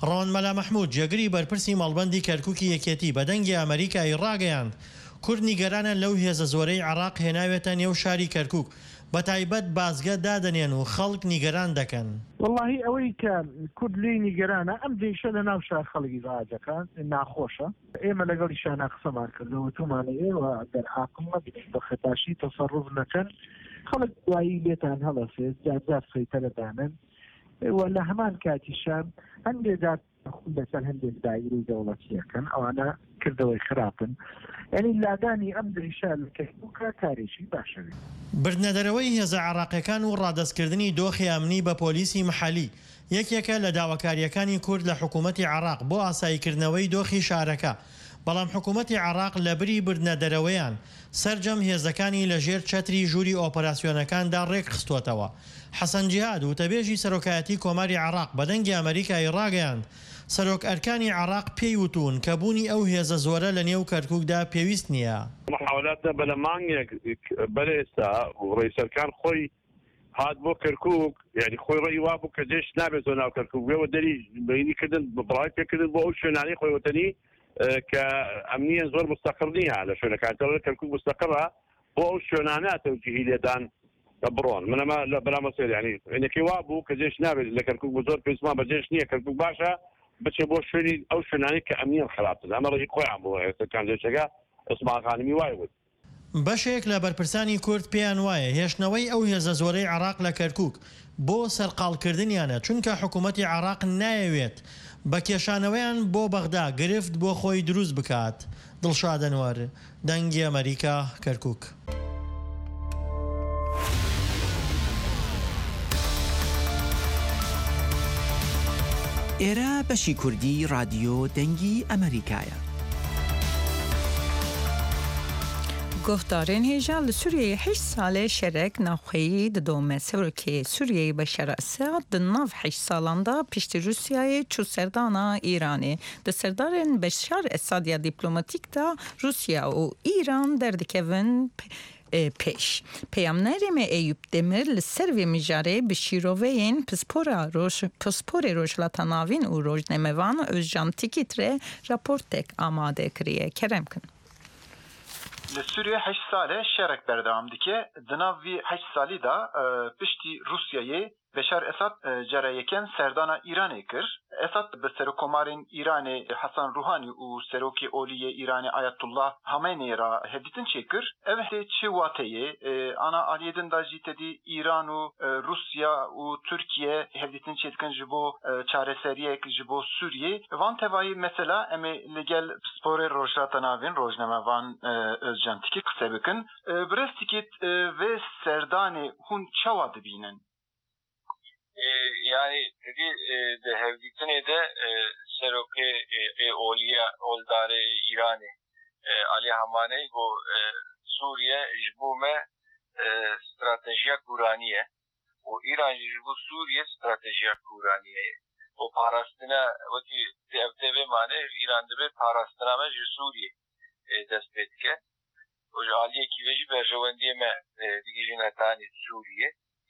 ڕەوانمەلا مەحموود جێگری بەرپرسی مەڵبەندی کەرکووکی یەکێتی بە دەنگی ئەمریکای ڕاگەیاند کورد نیگەرانە لەو هێزە زۆرەی عێراق هێناوێتە نێو شاری کەرکووک بە تایبەت بازگە دادەنێن و خەڵک نیگەران دەکەن. واللهی ئەوەی کە کورد لی نیگەرانە ئەم دیشە لە ناو شار خەڵکی ڕاجەکان ناخۆشە. ئێمە لەگەڵی شانە قسەمان کردەوە تومانە ئێوە دەرعاقمە بە خەتاشی تەسەڕف نەکەن خەڵک دوایی لێتان هەڵەسێت جار سەیتەرەدانن و لە هەمان کاتیشان هەندێک لەسەر هەندێک دایری دەوڵەتیەکەن ئەوانە کردەوەی خراپن یعنی لادانی ئەم دریشە لە کەشبووکە کارێکی باشەوێت. بردنەدەرەوەی هێزە عێراقیەکان و ڕادەستکردنی دۆخی ئەمنی بە پۆلیسی محەلی یەکێکە لە داواکاریەکانی کورد لە حکوومەتی عێراق بۆ ئاساییکردنەوەی دۆخی شارەکە بەڵام حکوومەتی عێراق لە بری بردنەدەرەوەیان سەرجەم هێزەکانی لەژێر چەتری ژووری ئۆپەراسیۆنەکاندا ڕێک خستوتەوە. حەسەن جیهاد وتەبێژی سەرۆکایەتی کۆماری عێراق بە دەنگی ئەمریکای ڕاگەیاند سەرۆک ئەرکانی عێراق پێی وتون کە بوونی ئەو هێزە زۆرە لە نێو کەرکووکدا پێویست نییە. محاولاتە بە لە مانگێک بەرێستا ڕێسەرکان خۆی هات بۆ کەرکووک یعنی خۆی ڕێی وا بوو کە جێش نابێت زۆر ناو کەرکووک بێەوە دەری بینیکردن بەڵای پێکردن بۆ ئەو شوێنانی خۆی وەتەنی کە ئەمنیە زۆر مستەقر نییە لە شوێنەکانتەوە کەرکووک مستەقرە بۆ ئەو شوێنانە تەوجیهی لێدان بڕۆن منەمە لە بەرامە سێر ینی ئەنێکی وا بوو کە جێش نابێت لە کەرکووک بۆ زۆر پێسمان بە جێش نییە کەرکووک باشە بچێ بۆ شوێنی ئەو شوێنانی کە ئەمنیە خراپتر ئەمە ڕێی خۆیان بۆ ئێستاکان جێچەکە عوسمان خانمی وای وت. بەشێک لە بەرپرسانی کورد پێیان وایە هێشتنەوەی ئەو هێزە زۆرەی عێراق لە کەرکووک بۆ سەرقاڵکردنیانە چونکە حکوومەتی عێراق نایەوێت بە کێشانەوەیان بۆ بەغدا گرفت بۆ خۆی دروست بکات. دڵشاد ئەنوار دەنگی ئەمریکا کەرکووک. ئێرە بەشی کوردی رادیۆ دەنگی ئەمریکایە. گفتارên hêja li Sûriyeyê 8 salê şerek navxweyî didome Serokê Sûriyeyê Beşar Esad di nav 8 salan da piştî Rusyayê çû serdana Îranê. Di serdarên Beşar Esad ya dîplomatîk da Rusya û Îran derdikevin pêş. Peyamnerê me Eyüp Demir li ser vê mijarê bi şîroveyên pisporê Rojhilata Navîn û rojnamevan Özcan Tikît re raportek amade kiriye. Kerem kin. Li Sûriye 8 salê şerek berdewam dike. Di nav vî 8 salî da piştî Rusyayê Beşar Esad cereyeken serdana İranê kir. Esad bi serokkomarên İranê Hasan Ruhani û serokê Oliyê İranê Ayetullah Hameneî ra hevdîtin çêkir. Ev tê çi wateyê ana aliyedin da jî tedî İran û Rusya û Türkiye hevdîtin çêdikin ji bo çareseriyek ji bo Sûriyê. Van tevayî mesela em ê li gel sporê Rojhilata Navîn rojnamevan Özcan Tikî qise bikin. Birêz Tikît vê serdanê hûn çawa dibînin? Yani dedi de hevditine de seroke Oliya Oldare İran'ı Ali Hamane bu Suriye jbume stratejiya kuraniye o İran jbu Suriye stratejiya kuraniye o parastina o ki devteve mane İran'da bir parastina me Suriye despetke o Aliye ki veji berjevendiye me digijine tani Suriye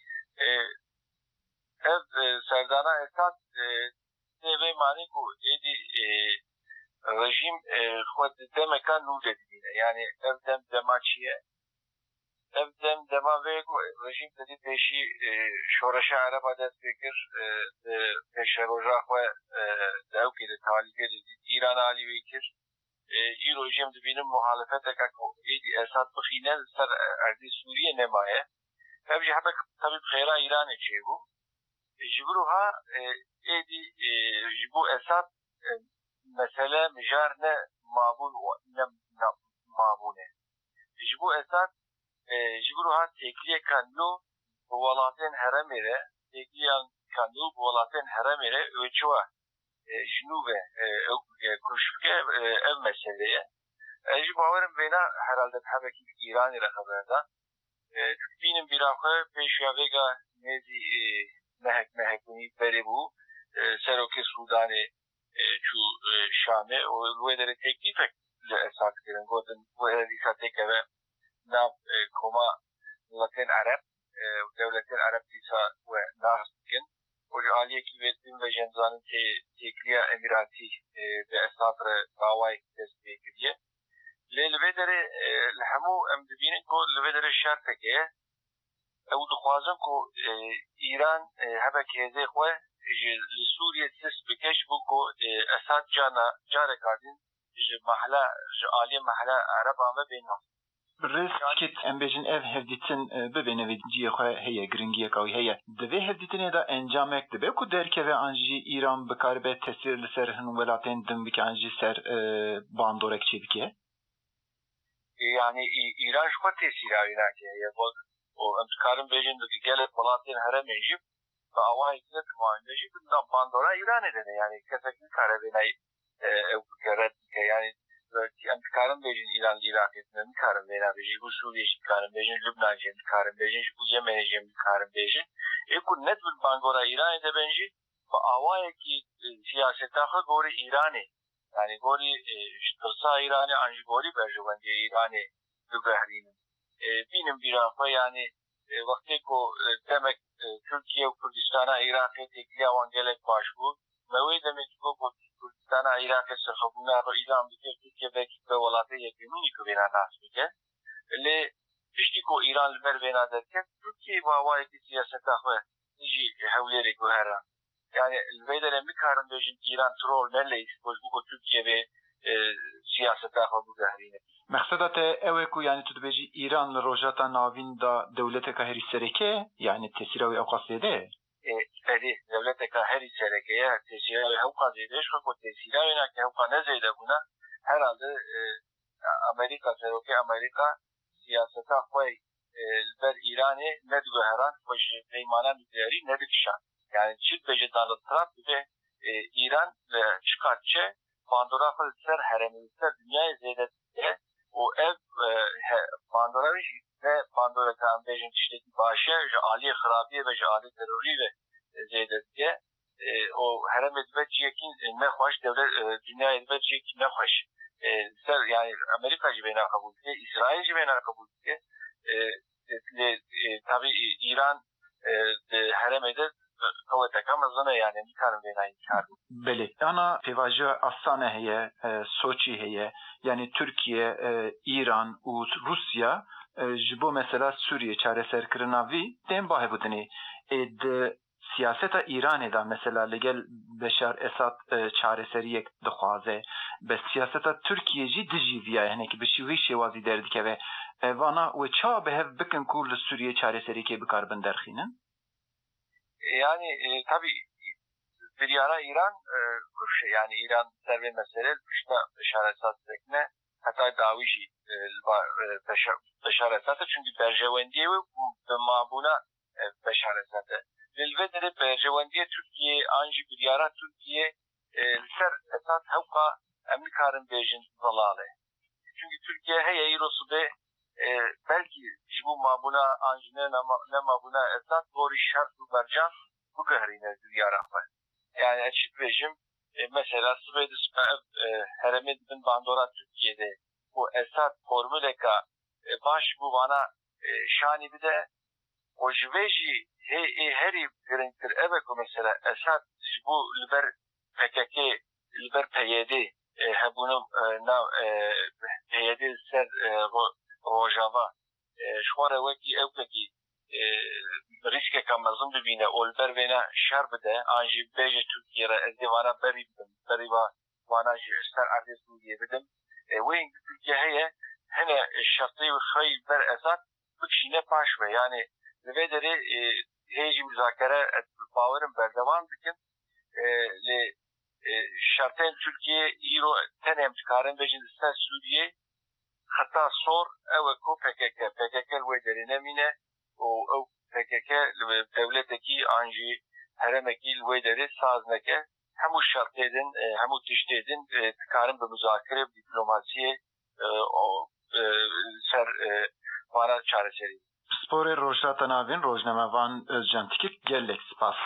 ev serdana esas teve mani bu edi rejim xwed demekan nû dedîne yani ev dem demaçiye ev dem dema ve rejim dedi peşi şoreşa Araba dest pêkir peşeroja xwe dew kiri talîbê İran alî wê kir îro jî em dibînin muhalefeteka êdî Esad bixîne ser erdê Sûriye nemaye ev jî heta tabî xêra İranê çêbû جبروها ایدی جبو اساد مسئله مجار نه معبون و نه معبونه جبو اساد جبروها تکلیه کندو بولاتین هرمره تکلیه کندو بولاتین هرمره اوچوا جنوبه کشکه ev meseleye جبو هورم بینا herhalde tabii İran'ı خبردا بینیم بیراخه پیشیا وگا نزی mehekuni peri bu seroke Sudan'ı çu Şam'e o luedere teklif esas kirin godun bu edisa tekeve nav koma Latin Arap devletin Arap disa ve nahskin o عالیەکی وێتن بە ژەنجانن تێکریە ئەمیراتی بە ئەساتر باوای دەست پێکردیە لێ لەوێ دەرێ لە هەموو ئەم دەبینن کۆ لەوێ دەرێ شارتێکەیە ئەو دخوازم کۆ ئیران هەبەک هێزەی خۆ لە سووریە تست بکەش بوو کۆ ئەسات جارێک هاتین محلە عالیە محلە عەرەبان ببێنەوە ڕێسکت ئەم بێژن ئەv هەفدیتن ببێنەوێت جیە خۆ هەیە گرنگیەکەوی هەیە دەبێ هەفدیتنێدا ئەنجامێک دەبێ و دەرکەوێ ئەنجی ئیران بکاربێت تەسیر لەسەر هەن وڵاتێن دم بکە ئەنجی سەر باندۆرێک چی بکێ یعنی ئیران خۆ تێسیراوی ناکەیە بۆ ئەم کارم بێژن گەلێک وڵاتێن هەرەمێژی بە ئەوای تماندێژی بدام باندۆرا ئیرانێ دەنێ یعنی کەسێکی کارە بێنای ئەو گەرەت یعنی ئەم کارم بێژن ئیران لیراکردن کارم بێنا بێژی بۆ سووریەشی کارم بێژن لوبناژێن کارم بێژن بۆ یەمێنێژێن کارم بێژن ئێکو نەت بانگۆرا ئیرانی دەبێنژی بە ئاوایەکی سیاسەتاخە گۆری ئیرانێ یعنی گۆری ترسا ئیرانی ئەنج گۆری بەژەوەندی ئیرانێ دوگەهرینن بینم بیرانخۆ یعنی وەختێک و دەمێک تورکیە و کوردستانە عێراقی تێکیاوان گەلێک باش بوو مەوەی دەمێت بۆ کوردستانە عێراقی سەرخەبوونا بۆ ئیران بکرد تورکیە بێکی بە وڵاتی یەکەمینی کە بێنا ناس بکە لێ پشتی کۆ ئیران لەبەر بێنا دەکرد تورکیە باوایەکی سیاسەتا خۆ نژی هەولێرێک و هەرە یعنی لەبێ دەرێ میکارم بێژن ئیران ترۆل نەلەیت بۆش بۆ تورکیە بێ سیاسەتا خۆ بگەهرینە مەقصدەتە ئەوێک و یعنی تو دەبێژی ئیران لە ڕۆژاتا ناویندا دەولەتێکە هەری سەرەکێ یعنی تەسیراوی ئەو قەسێدێ دەولەتێکە هەری سەرەکەیە تێسیراوی هەو قازێدەش خۆ تێسیراوی ناکە هەو قا نەزەیدە بوونا هەرازە ئەمریکا سەرۆکی ئەمریکا سیاسەتا خۆی لەبەر ئیرانێ نەدوگەهران خۆش پەیمانان نوکلیەری نەدەکشان یعنی چیت بێژێ دانڵد ترامپ ببێ ئیران لە چقات چێ باندۆرا خۆ سەر هەرەمی سەر دنیای زێدەتێ و ئەv باندۆراویش باندۆرەکە ئەم بێژن تشتێکی باشە ژە عالیە خراپیە بە ژە عالی تەرۆری بێ زێدەتێ و هەرەمێت بە جیەکی نەخۆش دەولەت دنیای بە جیەکی نەخۆش سەر یعنی ئەمریکا جی بێنا قبول بکێ ئیسرائیل جی بێنا قبول بکێ تابی ئیران هەرەمێدە قوتەکە مەزنە یعنی میکارم بێنایی کار بله ئانا پێواژە ئاسانە هەیە سۆچی هەیە یعنی تورکیە ئیران و رووسیا ji bo mesela Suriye çareserkirina vî tên bahebûtinê di siyaseta Îranê da mesela li gel Beşar Esad çareseriyek dixwaze bi siyaseta Tirkiye jî dijî viya hinekî bi şîvî şêwazî derdikeve vana wê ça bihev bikin ku li Suriye çareseriyekê bikarbin derxînin yani tabii biryara İran kuşu yani İran serve mesele kuşta Beşar Esad tekne hatta davişi Beşar Esad'ı çünkü berjevendiye ve mabuna Beşar Esad'ı Lilvedere berjevendiye Türkiye anji biryara Türkiye ser Esad hevka emlikarın bejin zalale çünkü Türkiye heye irosu be belki bu mabuna anjine ne mabuna Esad doğru şart bu bercan bu gahrine biryara yani açık rejim mesela Sıvedis Heremet bin Bandora Türkiye'de bu Esad formüleka baş bu bana şani bir de o jveji heri grintir evet mesela Esad bu liber PKK liber PYD hebunu PYD ser Rojava şuara veki evkeki riske kamazın bibine olber vena şer bide anji beje Türkiye'ye ezdivana beri vana ser adres Suriye bidim ve Türkiye heye hene şartı ve xeyl ber Esad bükşine paş ve yani ve deri heyci müzakere bavarın berdevan dikin le şartın Türkiye iro tenem çıkarın bejin ister Suriye hatta sor ev ko PKK ve deri nemine o PKK devleteki anji heremeki ve deri sazneke hemu şartedin hemu tiştedin çıkarın bir müzakere diplomasiye ser vana çareseri Sporê rojhata navên rojnamevan Özcan Tikik gelek spas.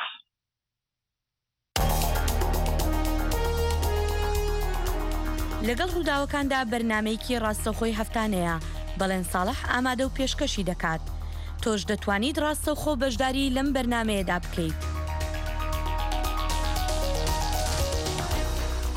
لەگەڵ ڕووداوەکاندا بەرنامەیەکی ڕاستەوخۆی هەفتانەیە بەڵێن ساڵح ئامادە و پێشکەشی دەکات تۆش دەتوانیت ڕاستەوخۆ بەشداری لەم بەرنامەیەدا بکەیت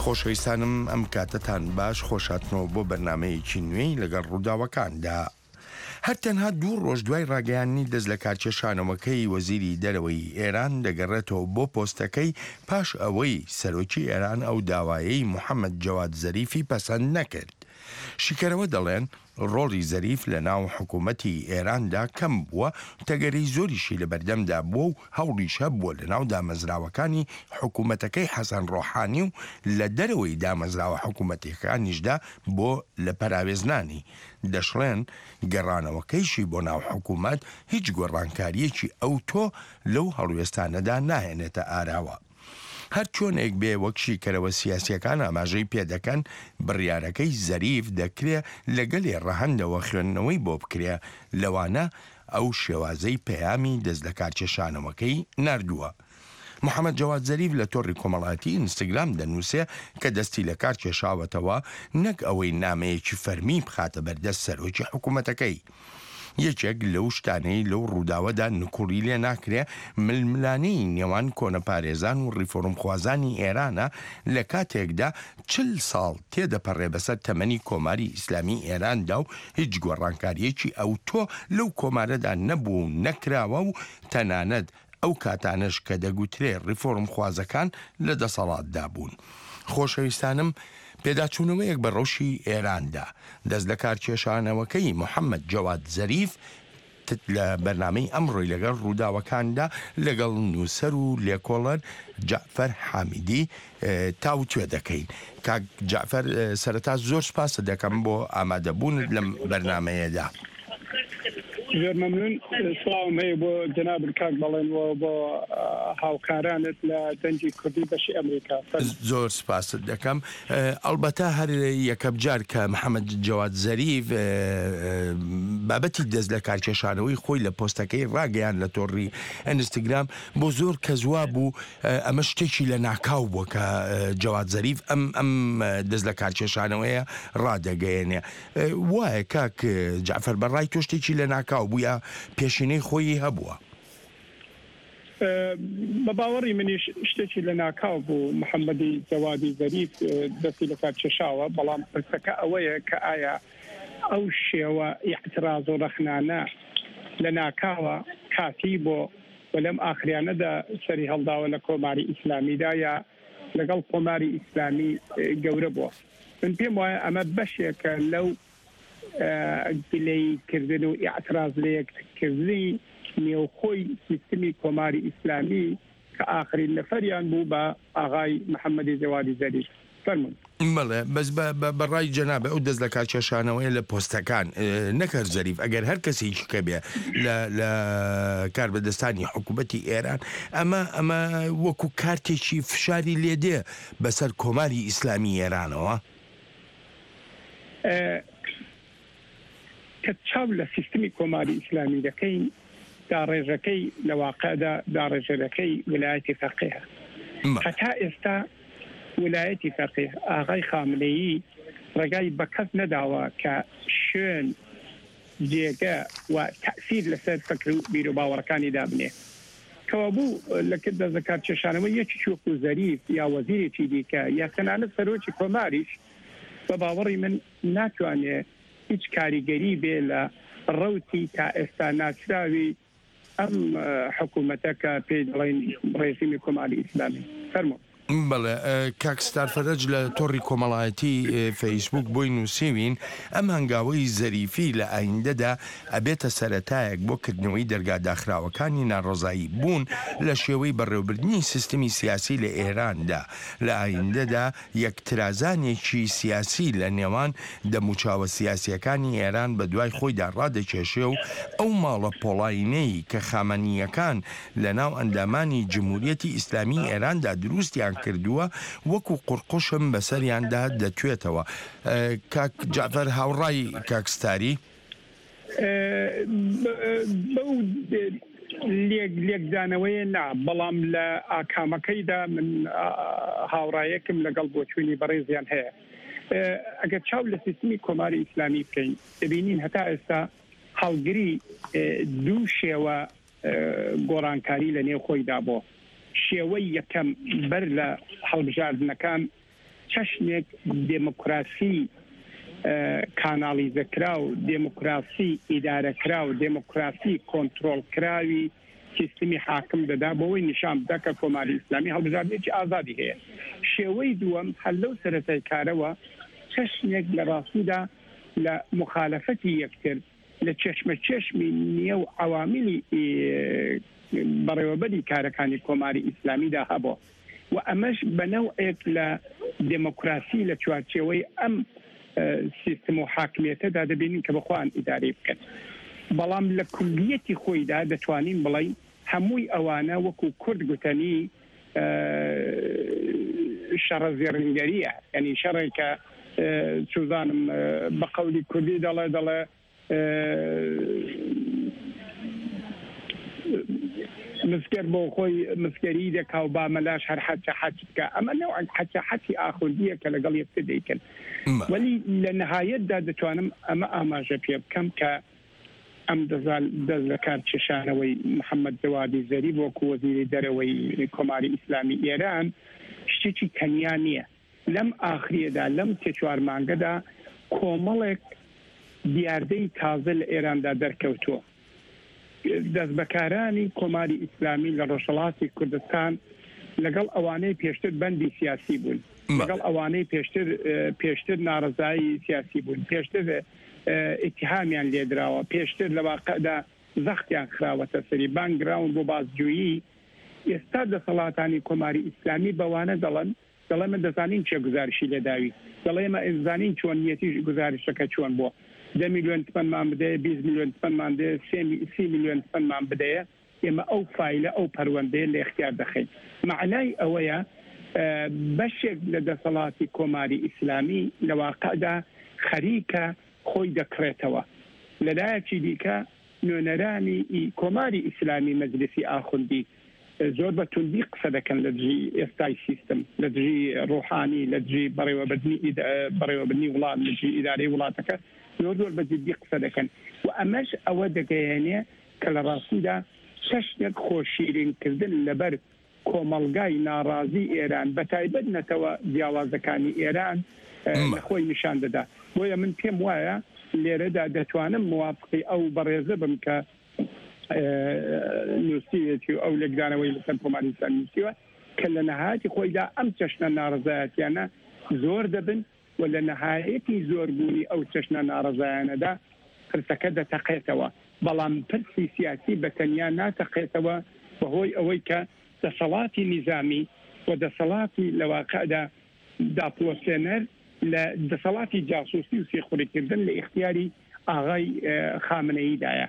خۆشەویستانم ئەم کاتتان باش خۆشاتنەوە بۆ بەرنمەیەکی نوێی لەگەڵ ڕووداوەکاندا. هەر تەنها 2 ڕۆژ دوای ڕاگەیاندنی دەست لە کارکێشانەوەکەی وەزیری دەرەوەی ئێران دەگەڕێتەوە بۆ پۆستەکەی پاش ئەوەی سەرۆکی ئێران ئەو داوایەی محەممەد جەواد زەریفی پەسەند نەکرد. شیکەرەوە دەڵێن ڕۆڵی زەریف لە ناو حکوومەتی ئێراندا کەم بووە، تەگەری زۆریشی لە بەردەمدا بووە و هەوڵیشە بووە لە ناو دامەزراوەکانی حکوومەتەکەی حەسەن ڕۆحانی و لە دەرەوەی دامەزراوە حکوومەتەکانیشدا بۆ لە پەراوێزنانی. دەشڵێن گەڕانەوەکەیشی بۆ ناو حکوومەت هیچ گۆڕانکاریەکی ئەو تۆ لەو هەڵوێستانەدا ناهێنێتە ئاراوە. هەر چۆنێک بێ وەکشی کەرەوە سیاسیەکان ئاماژەی پێدەکەن بڕیارەکەی زەریف دەکرێت لەگەلێ ڕەهەندەوە خوێندنەوەی بۆ بکرێ، لەوانە ئەو شێوازەی پەیامی دەست لە کارکێشانەوەکەی نردووە. محەممەد جەواد زەریف لە تۆڕی کۆمەڵاتی ئینستاگرام دەنووسێ کە دەستی لە کار کێشاوەتەوە، نەک ئەوەی نامەیەکی فەرمی بخاتە بەردەست سەرۆکی حکوومەتەکەی. یەکێک لەو شتانەی لەو ڕووداوەدا نکوڕی لێ ناکرێ ململانەی نێوان کۆنەپارێزان و ڕیفۆرمخوازانی ئێرانە لە کاتێکدا 40 ساڵ تێدەپەڕێ بەسەر تەمەنی کۆماری ئیسلامی ئێراندا و هیچ گۆڕانکاریەکی ئەو تۆ لەو کۆمارەدا نەبوو و نەکراوە و تەنانەت ئەو کاتانش کە دەگوترێ ڕیفۆرمخوازەکان لە دەسەڵاتدا بوون. خۆشەویستانم، پێداچوونەوەیەک بە ڕۆژی ئێراندا دەست لە کارکێشانەوەکەی محەممەد جەواد زەریف لە بەرنامەی ئەمڕۆی لەگەڵ ڕووداوەکاندا لەگەڵ نووسەر و لێکۆڵەر جعفەر حامیدی تاو توێ دەکەین. کاک جعفەر، سەرەتا زۆر سپاسە دەکەم بۆ ئامادەبوونت لەم بەرنامەیەدا. زۆر مەمنون. سڵاوم هەیە بۆ جەناب کاک بەڵێنەوە بۆ هاوکارانت لە دەنگی کوردی بەشی ئەمریکا. زۆر سپاست دەکەم. ئەڵبەتە هەر یەکەم جار کە محەممەد جەواد زەریف بابەتی دەست لە کارکێشانەوەی خۆی لە پۆستەکەی ڕاگەیان لە تۆڕی ئینستاگرام بۆ زۆر کەزوا بوو ئەمە شتێکی لە ناکاو بووە کە جەواد زەریف ئەم دەست لە کارکێشانەوەیە ڕادەگەیەنێ. وایە کاک جعفەر بەڕای تۆ شتێکی لە ناکاو بووە پێشینەی خۆی هەبووە؟ بە باوەڕی منیش شتێکی لە ناکاو بوو محەممەدی جەوادی زەریف دەستی لە کار کێشاوە، بەڵام پرسەکە ئەوەیە کە ئایا ئەو شێوە ئیعتراز و ڕەخنانە لە ناکاوە کاتی بۆ و لەم ئاخریانەدا سەری هەڵداوە لە کۆماری ئیسلامیدا یا لەگەڵ کۆماری ئیسلامی گەورە بووە. من پێم وایە ئەمە بەشێکە لەو گلەیکردن و ئیعتراز لە یەککردنی نێوخۆی سیستمی کۆماری ئیسلامی کە ئاخرین نەفەریان بوو بە ئاغای محەممەدی جەوادی زەریف. فەرموون. بەڵێ، بەس بەڕای جەنابە ئەو دەست لە کارکێشانەوەی لە پۆستەکان نەکرد زەریف، ئەگەر هەر کەسێکی کە بێ لە کاربەدەستانی حکوومەتی ئێران ئەمە وەکو کارتێکی فشاری لێدێ بەسەر کۆماری ئیسلامی ئێرانەوە. کە چاو لە سیستمی کۆماری ئیسلامی دەکەین، داڕێژەکەی لە واقعدا داڕێژەکەی ویلایەتی فەقیهە. هەتا ئێستا ویلایەتی فەقیه ئاغای خامنەیی ڕێگای بە کەس نەداوە کە شوێن جێگە و تەئسیر لەسەر فەکر و بیر و باوەڕەکانی دابنێ. کەوا بوو لەکرد دەست لە کارکێشانەوە یەکی وەکو زەریف یا وەزیرێکی دیکە یا تەنانەت سەرۆکی کۆماریش بە باوەڕی من ناتوانێت هیچ کاریگەری بێ لە ڕەوتی تا ئێستا ناچراوی ئەم حکوومەتە کە پێی دەڵێن ڕێژیمی کۆماری ئیسلامی. فەرموون. بەڵێ، کاکستار فەرەج لە تۆڕی کۆمەڵایەتی فەیسبوک بۆی نووسێوین ئەم هەنگاوەی زەریفی لە ئایندەدا ئەبێتە سەرەتایەک بۆ کردنەوەی دەرگاداخراوەکانی ناڕۆزایی بوون لە شێوەی بەڕێوەبردننی سیستمی سیاسی لە ئێراندا. لە ئایندەدا یەکترازانێکی سیاسی لە نێوان دەموچاوە سیاسیەکانی ئێران بە دوای خۆیدا ڕادەکێشێ و ئەو ماڵە پۆڵاینەی کە خامەنیەکان لە ناو ئەندامانی جمهوریەتی ئیسلامی ئێراندا دروستیان کردووە وەکو قورقوشم بەسەریاندا دەتوێتەوە. کاک جعفەر هاوڕای کاکستاری بەو لێکدانەوەیە نا، بەڵام لە ئاکامەکەیدا من هاوڕایەکم لەگەڵ بۆچوونی بەڕێزیان هەیە. ئەگەر چاو لە سیستمی کۆماری ئیسلامی بکەین دەبینین هەتا ئێستا هەڵگری دوو شێوە گۆڕانکاری لە نێو خۆیدا بۆ. شێوەی یەکەم بەر لە هەڵبژاردنەکان چەشنێک دموکراسی کانالیزەکرا و دموکراسی ئیدارەکرا و دموکراسی کۆنتترۆلکراوی سیستمی حاکم دەدا بۆەوەی نیشان بدە کە کۆماری ئیسلامی هەڵبژاردنێکی ئازادی هەیە. شێوەی دووەم هەر لەو سەرەتای کارەوە چەشنێک لە ڕاستیدا لە مخالەفەتی یەکتر لە چەشمە چێشمی نییە و عەوامیلی بەڕێوەبەری کارەکانی کۆماری ئیسلامیدا هەبوو و ئەمەش بەنەوەیەک لە دموکراسی لە چوارچێوەی ئەم سیستم و حاکمیەتەدا دەبینین کە بەخۆیان ئیدارەی بکەن. بەڵام لە کولیەتی خۆیدا دەتوانین بڵین هەمووی ئەوانە وەکو کورد گوتنی شەڕە زێڕینگەریە، ینی شەڕێکە چوزانم بە قەولی کوردی دەڵێ مسکر بۆ خۆی مسکەری دەکا و بامەلاش هەر حەچە حەچ بکە. ئەمە نەوەک حەچە حەچی ئاخوندیە کە لەگەڵ یەکتر دەیکەن. وەلی لە نەهایەتدا دەتوانم ئەمە ئاماژە پێ بکەم کە ئەم دەست لە کار کێشانەوەی محەممەد جەوادی زەریف وەکو وەزیری دەرەوەی کۆماری ئیسلامی ئێران شتێکی تەنیا نییە. لەم ئاخریەدا لەم سێ چوار مانگەدا کۆمەڵێک دیاردەی تازە لە ئێراندا دەرکەوتووە. دەست بەکارانی کۆماری ئیسلامی لە ڕۆژهەڵاتی کوردستان لەگەڵ ئەوانەی پێشتر بەندی سیاسی بوون، لەگەڵ ئەوانەی پێشتر ناڕزایی سیاسی بوون، پێشتر ئیتیهامیان لێدراوە، پێشتر لە واقعدا زەختیان خراوەتە سەری بانگراون بۆ بازجویی. ئێستا دەسەڵاتانی کۆماری ئیسلامی بەوانە دەڵێمە دەزانین چێ گزارشی لێداوی، دەڵێمە ئێزانین چۆن نیەتی گزارشەکە چۆن بۆ 10 میلیۆن تپەنمان بدەیە، 20 میلیۆن تپەنمان بدەیە، 30 میلیۆن تپەنمان بدەیە، ئێمە ئەو فایلە ئەو پەروەندەیە لە اختیار دەخەین. معنای ئەوەیە بەشێک لە دەسەڵاتی کۆماری ئیسلامی لە واقعدا خەریکە خۆی دەکرێتەوە. لەلایەکی دیکە نوێنەرانی کۆماری ئیسلامی مەجلیسی ئاخوندی زۆر بە توندی قسە دەکەن لە دژی ئێستای سیستم، لە دژی ڕۆحانی، لە دژی بەڕێوەبردنی وڵات، لە دژی ئیدارەی وڵاتەکە زۆر بە جددی قسە دەکەن و ئەمەش ئەوە دەگەیەنێ کە لە ڕاستیدا چەشنێک خۆشیرینکردن لەبەر کۆمەلگای ناڕازی ئێران بە تایبەت نەتەوە جیاوازەکانی ئێران خۆی نیشان دەدا. بۆیە من پێم وایە لێرەدا دەتوانم موافقی ئەو بەڕێزە بم کە نووسیەتی ئەو لەگرانەوەی لەسەر کۆماری ئیسلامی نووسیوە کە لە نەهایەتی خۆیدا ئەم چەشنە ناڕزایەتیانە زۆر دەبن و لە نەهایەتی زۆربوونی ئەو چەشنە ناڕزایانەدا پرسەکە دەتەقێتەوە. بەڵام پرسی سیاسی بەتەنیا ناتەقێتەوە بەهۆی ئەوەی کە دەسەڵاتی نیزامی و دەسەڵاتی لە واقعدا داپلۆسێنەر لە دەسەڵاتی جاسوسی و سێخوڕیکردن لە اختیاری ئاغای خامنەییدایە.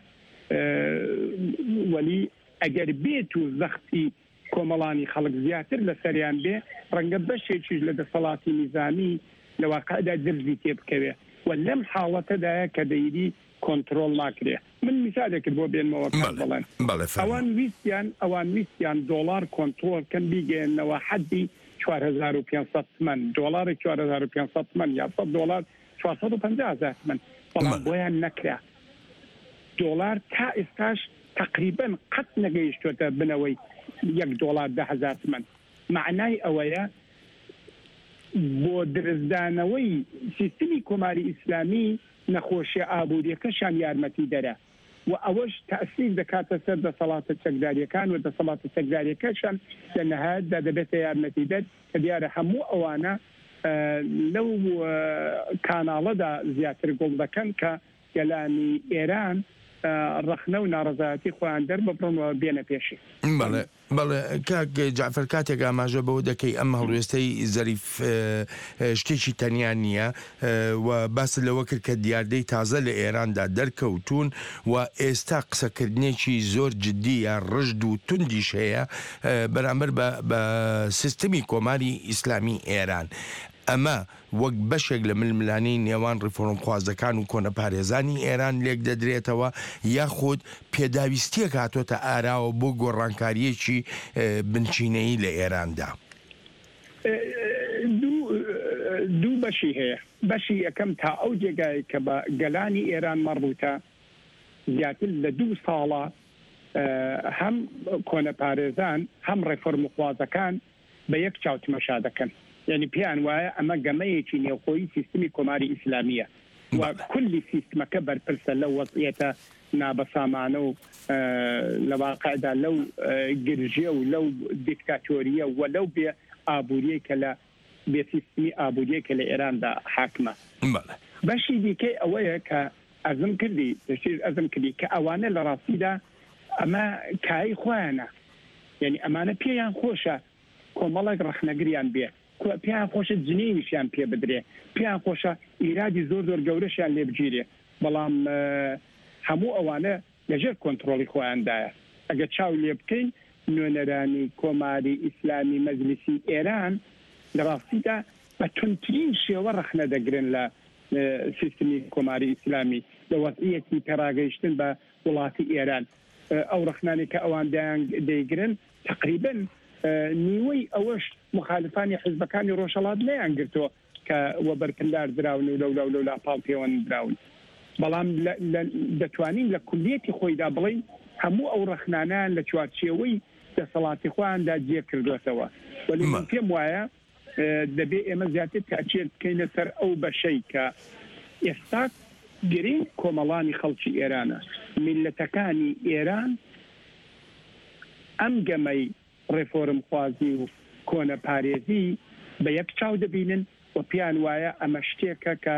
وەلی ئەگەر بێت و زەختی کۆمەڵانی خەڵک زیاتر لە سەریان بێ ڕەنگە بەشێکیش لە دەسەڵاتی نیزامی لە واقعدا دەرزی تێ بکەوێ و لەم حاڵەتەدایە کە دەیری کۆنتترۆل ناکرێ. من میسالێکرد بۆ بێنمەوە بڵێن ئەوان ویستیان دۆلار کۆنتترۆلکەن بیگەێنەوە حەدی 4500 تمەن، دۆلاری 4500 تمەن یا $100 450,000 تمەن، بەڵام بۆیان نەکرا. دۆلار تا ئێستاش تقریبا قەت نەگەیشتوێتە بنەوەی $1 10,000 تمەن. معنای ئەوەیە بۆ درزدانەوەی سیستمی کۆماری ئیسلامی نەخۆشیە ئابوووریەکەشان یارمەتی دەرە و ئەوەش تەئسیر دەکاتە سەر دەسەڵاتە چەکداریەکان و دەسەڵاتە چەکداریەکەشان لە نەهایەتدا دەبێتە یارمەتی دەر کە دیارە هەموو ئەوانە لەو کاناڵەدا زیاتر گوڵ دەکەن کە گەلانی ئێران ڕخنە و ناڕزایەتی خۆیان دەر ببڕنەوە بێنە پێشی. بەڵێ کاک جعفەر کاتێک ئاماژە بەوە دەکەی ئەم هەڵوێستەی زەریف شتێکی تەنیا نییە و باس لەوە کرد کە دیاردەی تازە لە ئێراندا دەرکەوتون و ئێستا قسەکردنێکی زۆر جددی یا ڕژد و توندیش هەیە بەرامبەر بە سیستمی کۆماری ئیسلامی ئێران. ئەمە وەک بەشێک لە ململانی نێوان ڕیفۆرم خوازەکان و کۆنە پارێزانی ئێران لێک دەدرێتەوە یاخود پێداویستیەک هاتۆتە ئاراوە بۆ گۆڕانکاریەکی بنچینەیی لە ئێراندا؟ دوو بەشی هەیە. بەشی یەکەم تا ئەو جێگای کە بە گەلانی ئێران مەڕبووتە زیاتر لە 2 ساڵە هەم کۆنە پارێزان هەم ڕیفۆرم خوازەکان بە یەک چاوتمەشا دەکەن يعني پیان وایە ئەمە گەمەیەکی نێوخۆی سیستمی کۆماری ئیسلامیە و کولی سیستمەکە بەرپرسە لەو وەزعیەتە نابەسامانە و لە واقعدا لەو گرژێ و لەو دیکتاتۆریە و لەو بێ ئابووریە کە لە بێ سیستمی ئابووریە کە لە ئێراندا حاکمە بەشی دیکەی ئەوەیە کە ئەزم کردی کە ئەوانە لە ڕاستیدا ئەمە کایی خۆیانە یعنی ئەمانە پێیان خۆشە کۆمەڵێک ڕەخنەگریان بێ پێیان خۆشە جنێویشیان پێ بدرێ پێیان خۆشە ئیرادی زۆر زۆر گەورەشیان لێ بگیرێ بەڵام هەموو ئەوانە لەژێر کۆنتترۆلی خۆیاندایە ئەگە چاو لێ بکەین نوێنەرانی کۆماری ئیسلامی مەجلیسی ئێران لە ڕاستیدا بە تونترین شێوە ڕەخنە دەگرن لە سیستمی کۆماری ئیسلامی لە وەزعیەتی پێڕاگەیشتن بە وڵاتی ئێران ئەو ڕەخنانی کە ئەوان دەیگرن تقریبا نیوەی ئەوەش مخالفانی حزبەکانی ڕۆژهەڵات لەیان گرتووە کە وە بەرپندار دراون و لەو لاپاڵ پێوەن دراون بەڵام دەتوانین لە کولیەتی خۆیدا بڵین هەموو ئەو ڕەخنانیان لە چوارچێوەی دەسەڵاتی خۆیاندا جێ کردوێتەوە وەلی من پێم وایە دەبێ ئێمە زیاتر تاچێت بکەینە سەر ئەو بەشەی کە ئێستا گرنگ کۆمەڵانی خەڵکی ئێرانە میلەتەکانی ئێران ئەم گەمەی ڕێفۆرم خوازی و کۆنە پارێزی بە یەک چاو دەبینن و پیان وایە ئەمە شتێکە کە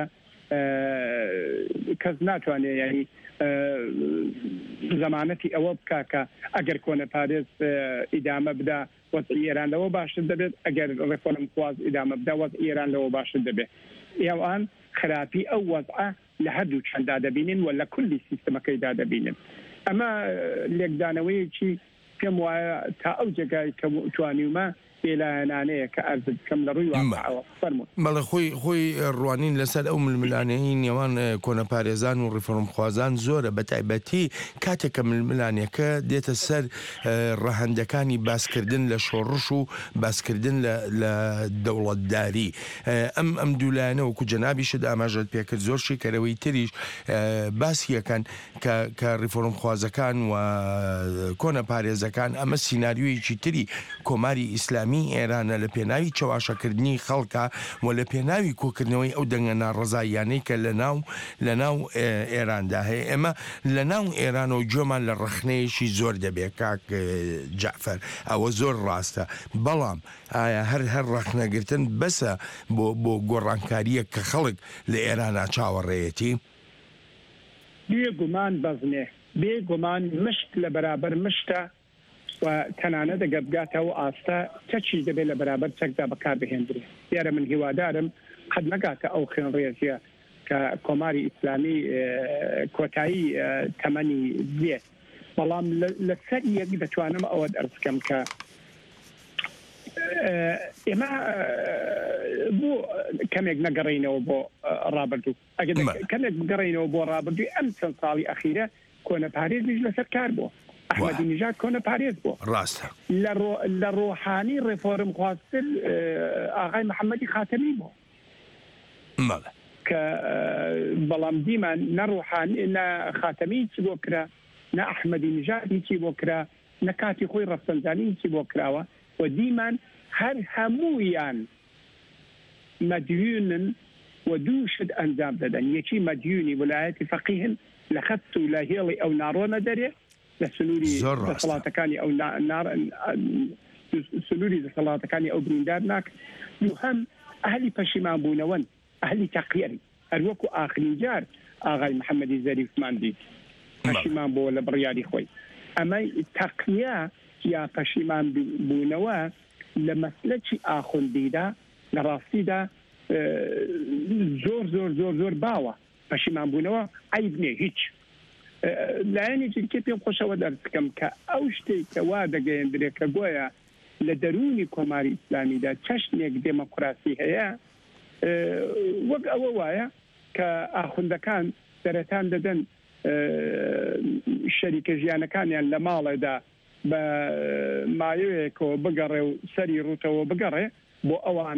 کەس ناتوانێت ینی زەمانەتی ئەوە بکاکە ئەگەر کۆنە پارێز ئیدامە بدا وەزعی ئێران لەوە باشتر دەبێت ئەگەر ڕێفۆرم خواز ئیدامە بدا وەزعی ئێران لەوە باشتر دەبێت ئێوان خراپی ئەو وەزعە لە هەردوو چەندا دەبینن و لە کولی سیستمەکەیدا دەبینن ئەمە لێکدانەوەیەکی پێم وایە تا ئەو جێگای کە توانیمە پێلایەنانەیە کە ئەرز بکەم لە ڕووی واقعەوە فەرمووی بەڵێ خۆی ڕوانین لەسەر ئەو ململانەی نێوان کۆنە پارێزان و ڕیفۆرمخوازان زۆرە بە تایبەتی کاتێککە ململانەکە دێتە سەر ڕەهەندەکانی باسکردن لە شۆڕش و باسکردن لە دەوڵەتداری ئەم دوولایەنە وەکو جەنابیشت ئاماژەت پێکرد زۆر شیکەرەوەی تریش باسیەکەن کە ڕیفۆرمخوازەکان و کۆنە پارێزەکان ئەمە سیناریۆیەکی تری کۆماری ئیسلامی ئێرانە لە پێناوی چاواشەکردنی خەڵکە و لە پێناوی کۆکردنەوەی ئەو دەنگە ناڕزاییانەی کە لە ناو ئێراندا هەیە ئێمە لە ناو ئێرانەوە گوێمان لە ڕەخنەیەشی زۆر دەبێت کاک جعفەر ئەوە زۆر ڕاستە بەڵام ئایا هەر ڕەخنەگرتن بەسە بۆ گۆڕانکاریە کە خەڵک لە ئێرانە چاوەڕێیەتی بێگومان بەزنێ بێگومان مشت لە بەرابەر مشتە و تەنانە دەگەبگاتەوە ئاستا چەچی دەبێت لە بەرابەر چەکدا بەکاربهێنرێ دیارە من هیوادارم قەت نەگاتە ئەو خوێنڕێژیە کە کۆماری ئیسلامی کۆتایی تەمەنی دێت بەڵام لەسەر یەک دەتوانم ئەوە ئەرز بکەم کە ئێمە بۆ کەمێک نەگەڕینەوە بۆ ڕابردوو ئەگەر کەمێک بگەڕینەوە بۆ ڕابردووی ئەم چەند ساڵی ئەخیرە کۆنە پارێزیش لەسەر کار بووە ئەحمەدی نژاد کۆنە پارێز بووە ڕاستە لە ڕۆحانی ڕێفۆرم خواستن ئاغای محەممەدی خاتەمی بووە کە بەڵام دیمان نەڕۆحانی نە خاتەمی چی بۆ کرا نە ئەحمەدی نژادی چی بۆ کرا نە کاتی خۆی ڕەفسەنجانی چی بۆ کراوە و دیمان هەر هەموویان مەدیونن و دوو شت ئەنجام دەدەن یەکی مەدیونی ویلایەتی فەقیهن لە خەت و لە هێڵی ئەو ناڕۆنە دەرێ لە سنووری دەسەڵاتەکانی ئەو سنووری دەسەڵاتەکانی ئەو بریندار ناک و هەم ئەهلی پەشیمان بوونەوەن ئەهلی تەقیەری هەروەکو ئاخرین جار ئاغای محەممەدی زەریفمان دیت پەشیمان بۆ لە بڕیاری خۆی ئەمەی تەقیە یا پەشیمان بوونەوە لە مەسلەکی ئاخوندیدا لە ڕاستیدا زۆر زۆر زۆر زۆر باوە پەشیمان بوونەوە عیب نییە هیچ لایەنی جلکێ پێم خۆشەوە دەرز بکەم کە ئەو شتێک کە وا دەگەیەندرێ کە گوۆیە لە دەرونی کۆماری ئیسلامیدا چەشنێک دێمەکراسی هەیە وەک ئەوە وایە کە ئاخوندەکان دەرەتان دەدەن شەریکە ژیانەکانیان لە ماڵێدا بە مایوەیەکەوە بگەڕێ و سەری ڕوتەوە بگەڕێ بۆ ئەوان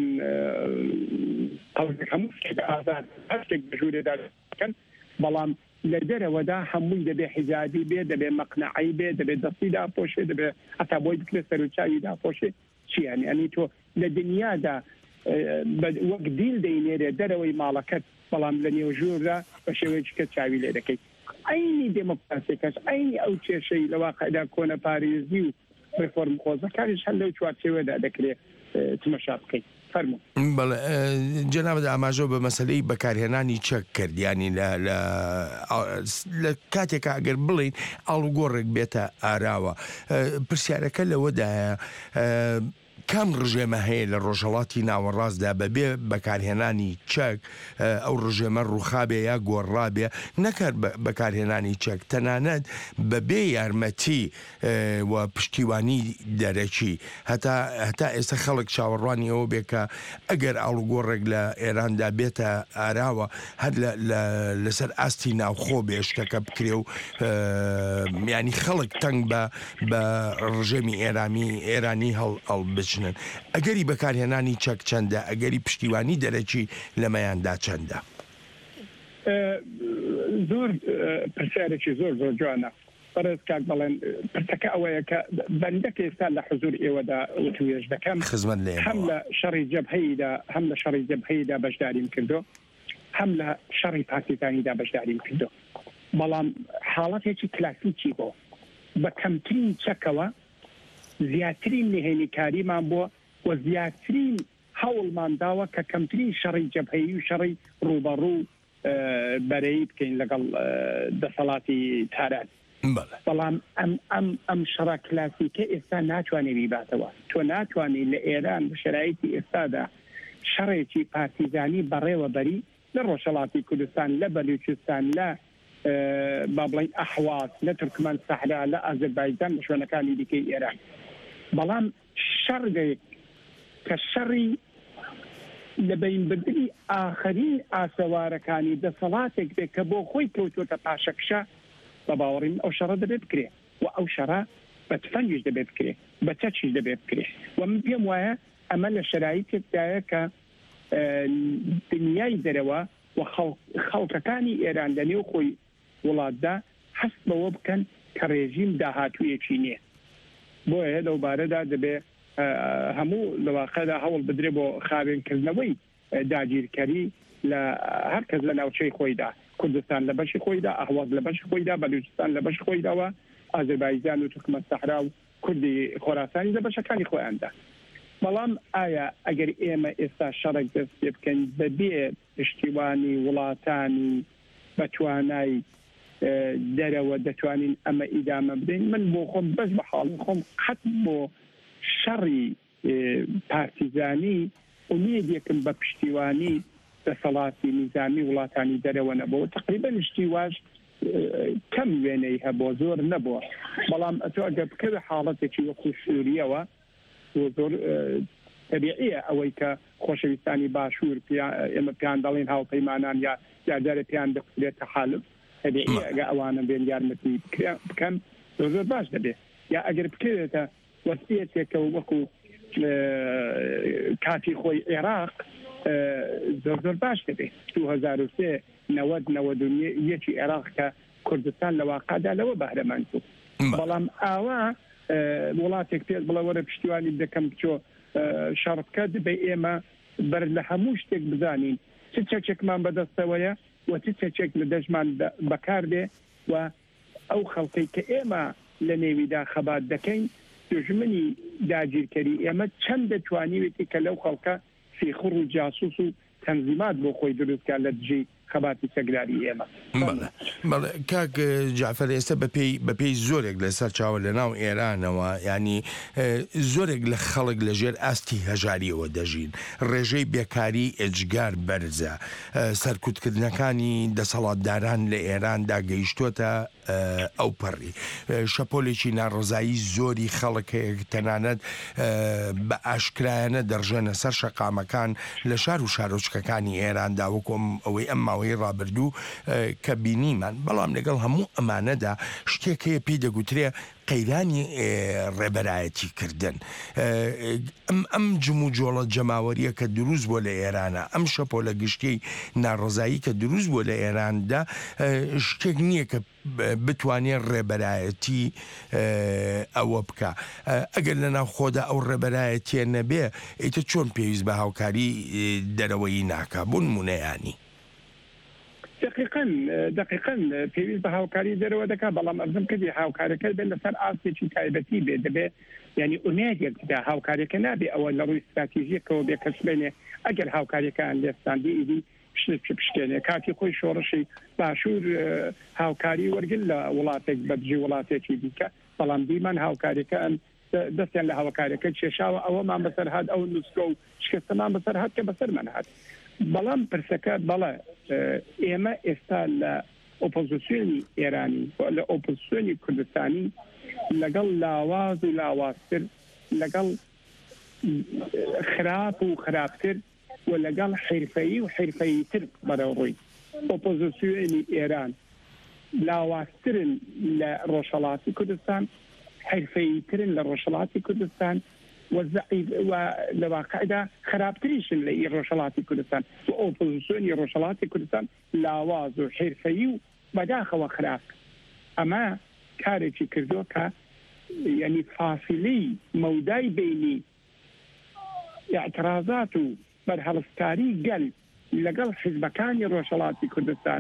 هەموو شتێک ئازاد هەر شتێک بەژوورێدا بکەن بەڵام لە دەرەوەدا هەمووی دەبێ حیجابی بێ دەبێ مەقنعی بێ دەبێ دەستی داپۆشێ دەبێ ئەتا بۆی بکرێت سەر و چاوی داپۆشێ چیانی ئەنی تۆ لە دنیادا وەک دیل دەینێرێ دەرەوەی ماڵەکەت بەڵام لە نێوژووردا بە شێوەیەکی کە چاوی لێ دەکەیت ئەینی دموکراسیەکەش ئەینی ئەو کێشەی لە واقعدا کۆنە پارێزی و ڕێفۆرم خۆزەکانیش هەر لەو چوارچێوەدا دەکرێت تمەشا بکەیت. بەڵێ جەنابەت ئاماژە بە مەسلەی بەکارهێنانی چەک کردیانی لە کاتێکە ئەگەر بڵین ئاڵوگۆڕێک بێتە ئاراوە پرسیارەکە لەوەدایە کام ڕژێمە هەیە لە ڕۆژهەڵاتی ناوەڕاستدا بەبێ بەکارهێنانی چەک ئەو ڕژێمە ڕووخابێ یا گۆڕابێ نەکات بەکارهێنانی چەک تەنانەت بەبێ یارمەتی و پشتیوانی دەرەکی هەتا ئێستا خەڵک چاوەڕوانی ئەوە بێ کە ئەگەر ئاڵوگۆڕێک لە ئێراندا بێتە ئاراوە هەر لەسەر ئاستی ناوخۆ بێ شتەکە بکرێ و ینی خەڵک تەنگ بە ڕژێمی ئێرانی هەڵبچ ئەگەری بەکارهێنانی چەک چەندە ئەگەری پشتیوانی دەرەکی لەمەیاندا چەندە زۆر پرسیارێکی زۆر جوانە بەڕێز کاک بەڵێن پرسەکە ئەوەیە کە بەندەکە ئێستا لە حزور ئێوەدا وتوێژ دەکەم هەم لە شەڕی جەبهەیدا بەشداریم کردو هەم لە شەڕی پاکستانیدا بەشداریم کردو بەڵام حاڵەتێکی کلاسیکی بۆ بە کەمترین چەکەوە زیاترین نهێنیکاریمان بووە و زیاترین هەوڵمان داوە کە کەمترین شەڕی جەبهەیی و شەڕی ڕوبەڕوو بەرەی بکەین لەگەڵ دەسەڵاتی تاران بەڵام ئەم شەڕە کلاسیکە ئێستا ناتوانێت بیباتەوە تۆ ناتوانێت لە ئێران بە شەرایەتی ئێستادا شەڕێکی پارتیزانی بەڕێوەبەری لە ڕۆژهەڵاتی کوردستان لە بەلوچستان لە با بڵین ئەحواز لە تورکمان سەحرا لە ئازەربایجان لە شوێنەکانی دیکەی ئێران بەڵام شەڕێک کە شەڕی لە بینبردنی ئاخرین ئاسەوارەکانی دەسەڵاتێک بێت کە بۆ خۆی کەوتوتە پاشەکشە بە باوەڕیم ئەو شەڕە دەبێت بکرێ و ئەو شەڕە بە تفەنگیش دەبێت بکرێ بە چەچیش دەبێت بکرێ و من پێم وایە ئەمە لە شەرایطێکدایە کە دنیای دەرەوە و خەڵکەکانی ئێران لە نێو خۆی وڵاتدا هەست بەوە بکەن کە ڕێژیم داهاتوویەکی نییە بۆیە لەوبارەدا دەبێت هەموو لەواقعدا هەوڵ بدرێ بۆ خاوێنکردنەوەی داگیرکەری لە هەر کەس لە ناوچەی خۆیدا کوردستان لە بەشی خۆیدا ئەحواز لە بەشی خۆیدا بەلوچستان لە بەشی خۆیداوە ئازەربایجان و تورکمەن سەحرا و کوردی خۆراسانی لە بەشەکانی خۆیاندا بەڵام ئایا ئەگەر ئێمە ئێستا شەڕێک دەست پێ بکەین بەبێ پشتیوانی وڵاتانی بەتوانای دەرەوە دەتوانین ئەمە ئیدامە بدەین من بۆ خۆم بەس بە حاڵی خۆم قەت بۆ شەڕی پارتیزانی ئومێدێکم بە پشتیوانی دەسەڵاتی نیزامی وڵاتانی دەرەوە نەبوو تقریبا نیشتیواش کەم وێنەی هەبوو زۆر نەبووە بەڵام ئەتۆ ئەگەر بکەوێ حاڵەتێکی وەکو سووریەوە زۆر تەبیعیە ئەوەی کە خۆشەویستانی باشوور ئێمە پیان دەڵێن هاوپەیمانان یا جارجارە پیان دەخورێت تەحالف تەبیعیە ئەگە ئەوانە بێن یارمەتی بکەن زۆر باش دەبێت یا ئەگەر بکرێتە وەسیەتێکە وەکو کاتی خۆی عێراق زۆر باش دەبێت 2003 90 عێراق کە کوردستان لە واقعدا لەوە بەهرەمەند بوو بەڵام ئاوا وڵاتێک پێت بڵێ وەرە پشتیوانی دەکەم بچۆ شەڕ بکە دەبێ ئێمە بەر لە هەموو شتێک بزانین چ چەکێکمان بەدەستەوەیە و چ چەکێک لە دەژمان بەکاردێ و ئەو خەڵکەی کە ئێمە لە نێویدا خەبات دەکەین دژمنی داگیرکەری ئێمە چەند دەتوانیوێتی کە لەو خەڵکە فێخڕ و جاسوس و تەنزیمات بۆ خۆی دروستکە لە دژی خەباتی سەگراری ئێمە کاک جعفەر ئێستا بەپێی زۆرێک لەسەر چاوە لە ناو ئێرانەوە ینی زۆرێک لە خەڵک لەژێر ئاستی هەژاریەوە دەژین ڕێژەی بێکاری ئێجگار بەرزە سەرکوتکردنەکانی دەسەڵاتداران لە ئێراندا گەیشتوتە ئەو پەڕی شەپۆلێکی ناڕزایی زۆری خەڵک تەنانەت بە ئاشکرایانە دەڕژێنە سەر شەقامەکان لە شار و شارۆچکەکانی ئێراندا وەکۆم ئەوەی ئەمما ماوەی ڕابردوو کە بینیمان بەڵام لەگەڵ هەموو ئەمانەدا شتێک هەیە پێی دەگوترێ قەیرانی ڕێبەرایەتی کردن ئەم جم و جۆڵە جەماوەریە کە دروست بۆ لە ئێرانە ئەم شەپۆ لە گشتی ناڕزایی کە دروست بۆ لە ئێراندا شتێک نییە کە بتوانێت ڕێبەرایەتی ئەوە بکە ئەگەر لە ناو خۆدا ئەو ڕێبەرایەتیە نەبێ ئیتر چۆن پێویست بە هاوکاری دەرەوەی ناکە بوون مونەیانی دقیقاً پێویست بە هاوکاری دەرەوە دەکات بەڵام ئەرزم کردی هاوکارەکە بێت لەسەر ئاسێکی تایبەتی بێ دەبێت ینی ئومێدێکدا هاوکارەکە نابێ ئەوە لە ڕووی استراتیژیەکەوە بێ کەس بێنێ ئەگەر هاوکاریەکان لێستاندی ئیدی پشتێنێ کاتی خۆی شۆڕشی باشوور هاوکاری وەرگن لە وڵاتێک بەدژی وڵاتێکی دیکە بەڵام دیمان هاوکاریەکە دەستیان لە هاوکاریەکە کێشاوە ئەوەمان بەسەر هات ئەو نووسکە و شکستمان بەسەر هات کە بەسەرمان هات بەڵام پرسەکە بەڵێ ئێمە ئێستا لە ئۆپۆزیسیۆنی ئێرانی لە ئۆپۆزیسیۆنی کوردستانی لەگەڵ لاواز و لاوازتر لەگەڵ خراپ و خراپتر و لەگەڵ حرفەیی و حرفەییتر بەرەوڕووی ئۆپۆزیسیۆنی ئێران لاوازترن لە ڕۆژهەڵاتی کوردستان حرفەییترن لە ڕۆژهەڵاتی کوردستان لە واقعدا خراپتریشن لە ڕۆژهەڵاتی کوردستان و ئۆپۆزیسیۆنی ڕۆژهەڵاتی کوردستان لاواز و حرفەیی و بەداخەوە خراپ ئەمە کارێکی کردووە کە یعنی فاصلەی مەودای بینی اعتراضات و بەرهەڵستکاری گەل لەگەڵ حیزبەکانی ڕۆژهەڵاتی کوردستان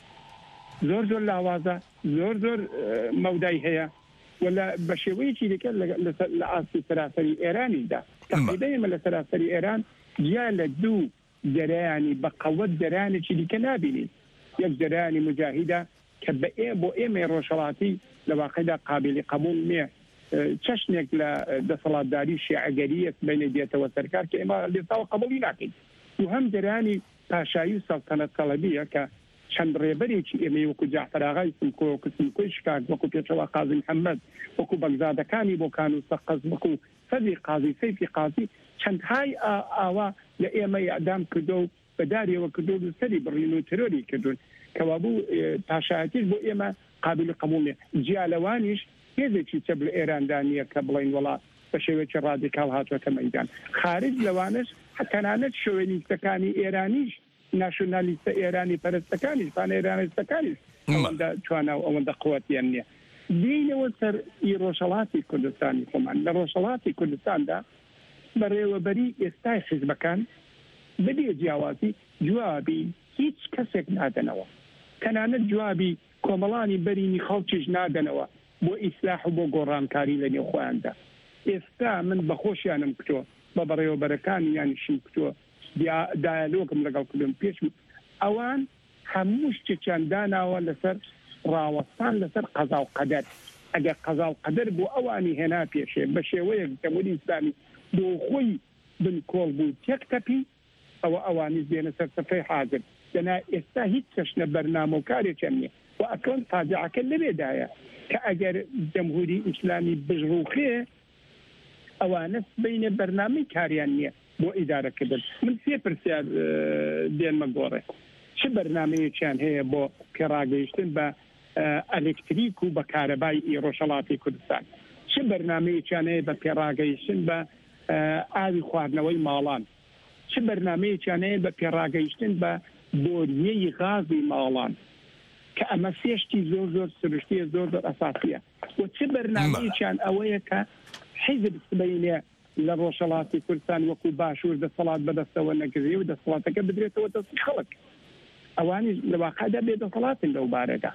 زۆر لاوازە زۆر مەودای هەیە ولا بە شێوەیەکی دیکە لە ئاسی سەراسەری ئێرانیدا تەقریبا لە سەراسەری ئێران جیا لە دوو جەرایانی بە قەوەت جەرایانێکی دیکە نابینین یەک جەرایانی مجاهیدە کە بۆ ئێمە ڕۆژهەڵاتی لە واقعدا قابلی قبول نییە چەشنێک لە دەسەڵاتداری شیعەگەریەت بینە دێتەوە سەرکار کە ئێمە لێساوە قبولی ناکەین و هەم جەرایانی پاشایی و سەڵتەنەت تەڵەبیە کە چەند ڕێبەرێکی ئێمە وەکو جعفەر ئاغای سمکۆ وەکو سمکۆی شکار وەکو پێچەوە قازی محەممەد وەکو بەگزادەکانی بۆ کان و سەقەز وەکو سەدی قازی سەیفی قازی چەندهای ئاوا لە ئێمە یادام کردو و بەداریەوە کردو و سەری بڕین و ترۆری کردوون کەوا بوو پاشایەتیش بۆ ئێمە قابل قبول نیە جیالەوانیش هێزێکی چەب لە ئێراندانیە کە بڵین وڵات بە شێوەیەکی ڕادیکاڵ هاتووەتە مەیدان خارج لەوانش تەنانەت شۆوێنیستەکانی ئێرانیش ناشۆنالیستە ئێرانی پەرستەکانیش پانێرانستەکانیش ئەوەندە توانە و ئەوەندە قووەتیان نییە دینەوە سەر ڕۆژهەڵاتی کوردستانی خۆمان لە ڕۆژهەڵاتی کوردستاندا بەڕێوەبەری ئێستای حیزبەکان بەبێ جیاوازی جوابی هیچ کەسێک نادەنەوە تەنانەت جوابی کۆمەڵانی بەرینی خەڵکیش نادەنەوە بۆ ئیسلاح و بۆ گۆڕانکاری لە نێو خۆیاندا ئێستا من بەخۆشیانم کتۆ بە بەڕێوەبەرەکانی یانیشم کتۆ دایالۆگم لەگەڵ کردم پێش ئەوان هەموو شتێکیان داناوە لەسەر ڕاوەستان لەسەر قەزا و قەدەر ئەگەر قەزا و قەدەر بۆ ئەوانی هێنا پێشێ بە شێوەیەک جەمهوری ئیسلامی بۆ خۆی بنکۆڵ بوو تێکتەپی ئەوە ئەوانی بێنە سەر سەفرەی حاضر دەنا ئێستا هیچ کەشنە بەرنامە و کارێکیان نییە و ئەکەون فاجعەکە لەوێدایە کە ئەگەر جەمهوری ئیسلامی بژڕوخێ ئەوانە بینە بەرنامەی کاریان نییە بۆ ئیدارەکردن من سێ پرسیار دێنمە گۆڕێ چه بەرنامەیەکیان هەیە بۆ پێڕاگەیشتن بە ئەلکتریک و بە کارەبای ڕۆژهەڵاتی کوردستان چه بەرنامەیەکیان هەیە بە پێڕاگەیشتن بە ئاوی خواردنەوەی ماڵان چه بەرنامەیەکیان هەیە بە پێڕاگەیشتن بە بۆریەی غازی ماڵان کە ئەمە سێشتی زۆر سروشتیە زۆر ئەساسیە و چه بەرنامەیەکیان ئەوەیە کە حیزب سبەینێ لە ڕۆژهەڵاتی کوردستان وەکو باشوور دەسەڵات بەدەستەوە نەگرێ و دەسەڵاتەکە بدرێتەوە دەستی خەڵک ئەوانی لە واقعدا بێدەسەڵاتن لەو بارەدا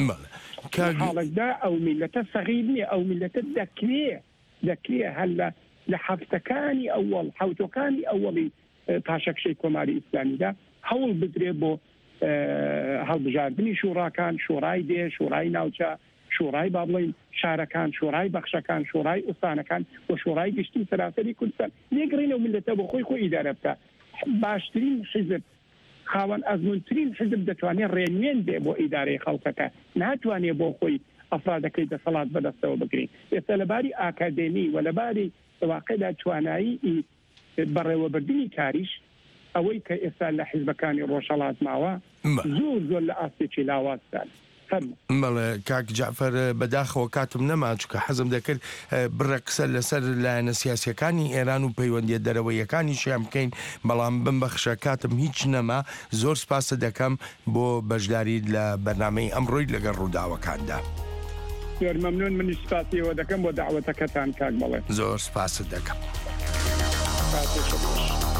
حاڵکدا ئەو میلەتە سەغیر نییە ئەو میلەتە دەکرێ هەر لە حەفتەکانی ئەوەڵ حوتەکانی ئەوەڵی پاشەکشەی کۆماری ئیسلامیدا هەوڵ بدرێ بۆ هەڵبژاردننی شوڕاکان شۆڕای دێ شۆڕای ناوچە شۆڕای با بڵین شارەکان شۆڕای بەخشەکان شۆڕای ئوستانەکان و شۆڕای گشتی سەراسەری کوردستان لێگرینەوە میلەتە بۆ خۆی ئیدارە بکە باشترین حیزب خاوەن ئەزمونترین حیزب دەتوانێت ڕێنوێن بێ بۆ ئیدارەی خەڵکەکە ناتوانێت بۆ خۆی ئەفرادەکەی دەسەڵات بەدەستەوە بگرین ئێستا لەباری ئاکادێمی و لەباری واقعدا توانایی بەڕێوەبردننی کاریش ئەوەی کە ئێستا لە حیزبەکانی ڕۆژهەڵات ماوە زۆر لە ئاستێکی لاوازدان بەڵێ کاک جعفەر بەداخەوە کاتم نەما چکە حەزم دەکرد بڕە قسە لەسەر لایەنە سیاسیەکانی ئێران و پەیوەندیە دەرەوەیەکانی شیان بکەین بەڵام بمبەخشە کاتم هیچ نەما زۆر سپاسە دەکەم بۆ بەشداری لە بەرنامەی ئەمڕۆی لەگەڵ ڕووداوەکاندا. زۆر مەمنون منیش سپاسیەوە دەکەم بۆ داوەتەکەتان کاک بەڵێ زۆر سپاست دەکەم.